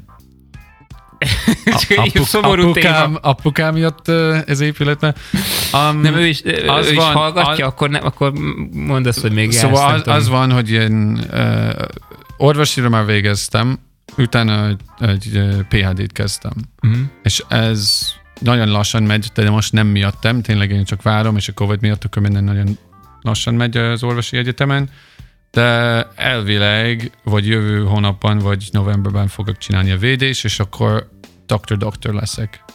A, apuk, apukám, apukám jött uh, ez épületbe. Um, nem, ő is, az ő van, is hallgatja, az, akkor, nem, akkor mondd azt, hogy még szóval jársz. Az, az van, hogy én uh, orvosira már végeztem, utána egy, egy pé há dét kezdtem. Uh-huh. És ez nagyon lassan megy, de most nem miattam, tényleg én csak várom, és a Covid miatt akkor minden nagyon lassan megy az orvosi egyetemen, de elvileg, vagy jövő hónapban, vagy novemberben fogok csinálni a védés, és akkor doktor-doktor leszek.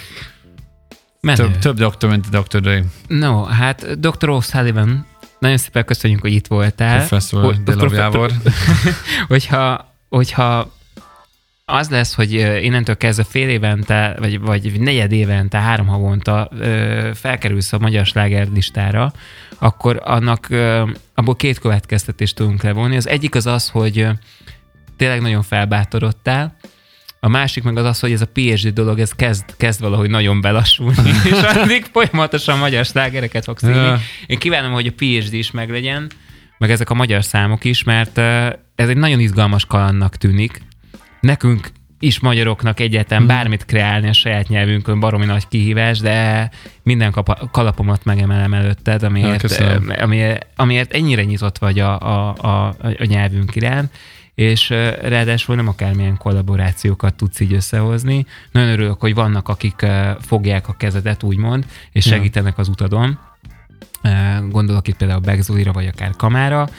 Menő. Több, több doktor, mint a doktor Dre. No, hát doktor O'Sullivan, nagyon szépen köszönjük, hogy itt voltál. Professzor Delovjávor. hogyha, hogyha az lesz, hogy innentől kezdve fél évente, vagy, vagy negyed évente, három havonta felkerülsz a magyar sláger listára, akkor annak abból két következtetést tudunk levonni. Az egyik az az, hogy tényleg nagyon felbátorodtál, a másik meg az az, hogy ez a pé há dé dolog, ez kezd, kezd valahogy nagyon belassulni, és addig folyamatosan magyar slágereket fogsz írni. Ja. Én kívánom, hogy a pé há dé is meglegyen, meg ezek a magyar számok is, mert ez egy nagyon izgalmas kalandnak tűnik. Nekünk is magyaroknak egyáltalán hmm. bármit kreálni a saját nyelvünkön baromi nagy kihívás, de minden kapa, kalapomat megemelem előtted, amiért, amiért, amiért ennyire nyitott vagy a, a, a, a nyelvünk iránt, és ráadásul nem akármilyen kollaborációkat tudsz így összehozni. Nagyon örülök, hogy vannak, akik fogják a kezedet, úgymond, és segítenek az utadon. Gondolok itt például Beck Zolira, vagy akár Kamára.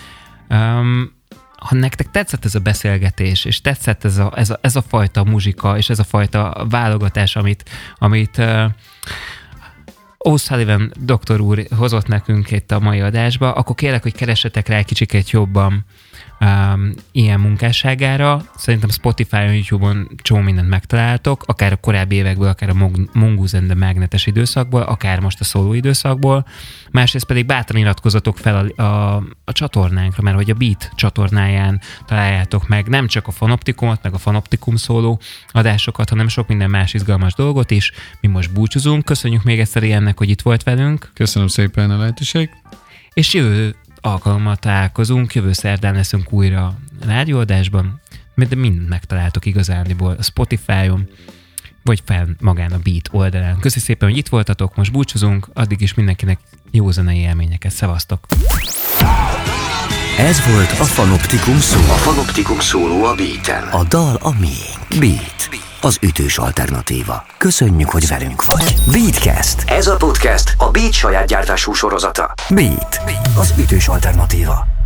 Ha nektek tetszett ez a beszélgetés, és tetszett ez a, ez a, ez a fajta muzsika, és ez a fajta válogatás, amit, amit uh, O'Sullivan doktor úr hozott nekünk itt a mai adásba, akkor kérlek, hogy keressetek rá egy kicsikét jobban um, ilyen munkásságára. Szerintem Spotify-on, YouTube-on csomó mindent megtaláltok, akár a korábbi évekből, akár a Mongoose and the Magnetes időszakból, akár most a szóló időszakból. Másrészt pedig bátran iratkozzatok fel a, a, a csatornánkra, mert hogy a Beat csatornáján találjátok meg nem csak a Fanoptikumot, meg a Fanoptikum szóló adásokat, hanem sok minden más izgalmas dolgot is. Mi most búcsúzunk. Köszönjük még egyszer ilyennek, hogy itt volt velünk. Köszönöm szépen a lehetőség. És jövő alkalommal találkozunk, jövő szerdán leszünk újra a rádióadásban, de mindent megtaláltok igazániból a Spotify-on, vagy fel magán a Beat oldalán. Köszi szépen, hogy itt voltatok, most búcsúzunk, addig is mindenkinek jó zenei élményeket. Szevasztok! Ez volt a Fanoptikum szó. A Fanoptikum szóló a Beaten. A dal a miénk. Beat. Az ütős alternatíva. Köszönjük, hogy velünk vagy. Beatcast. Ez a podcast a Beat saját gyártású sorozata. Beat. Az ütős alternatíva.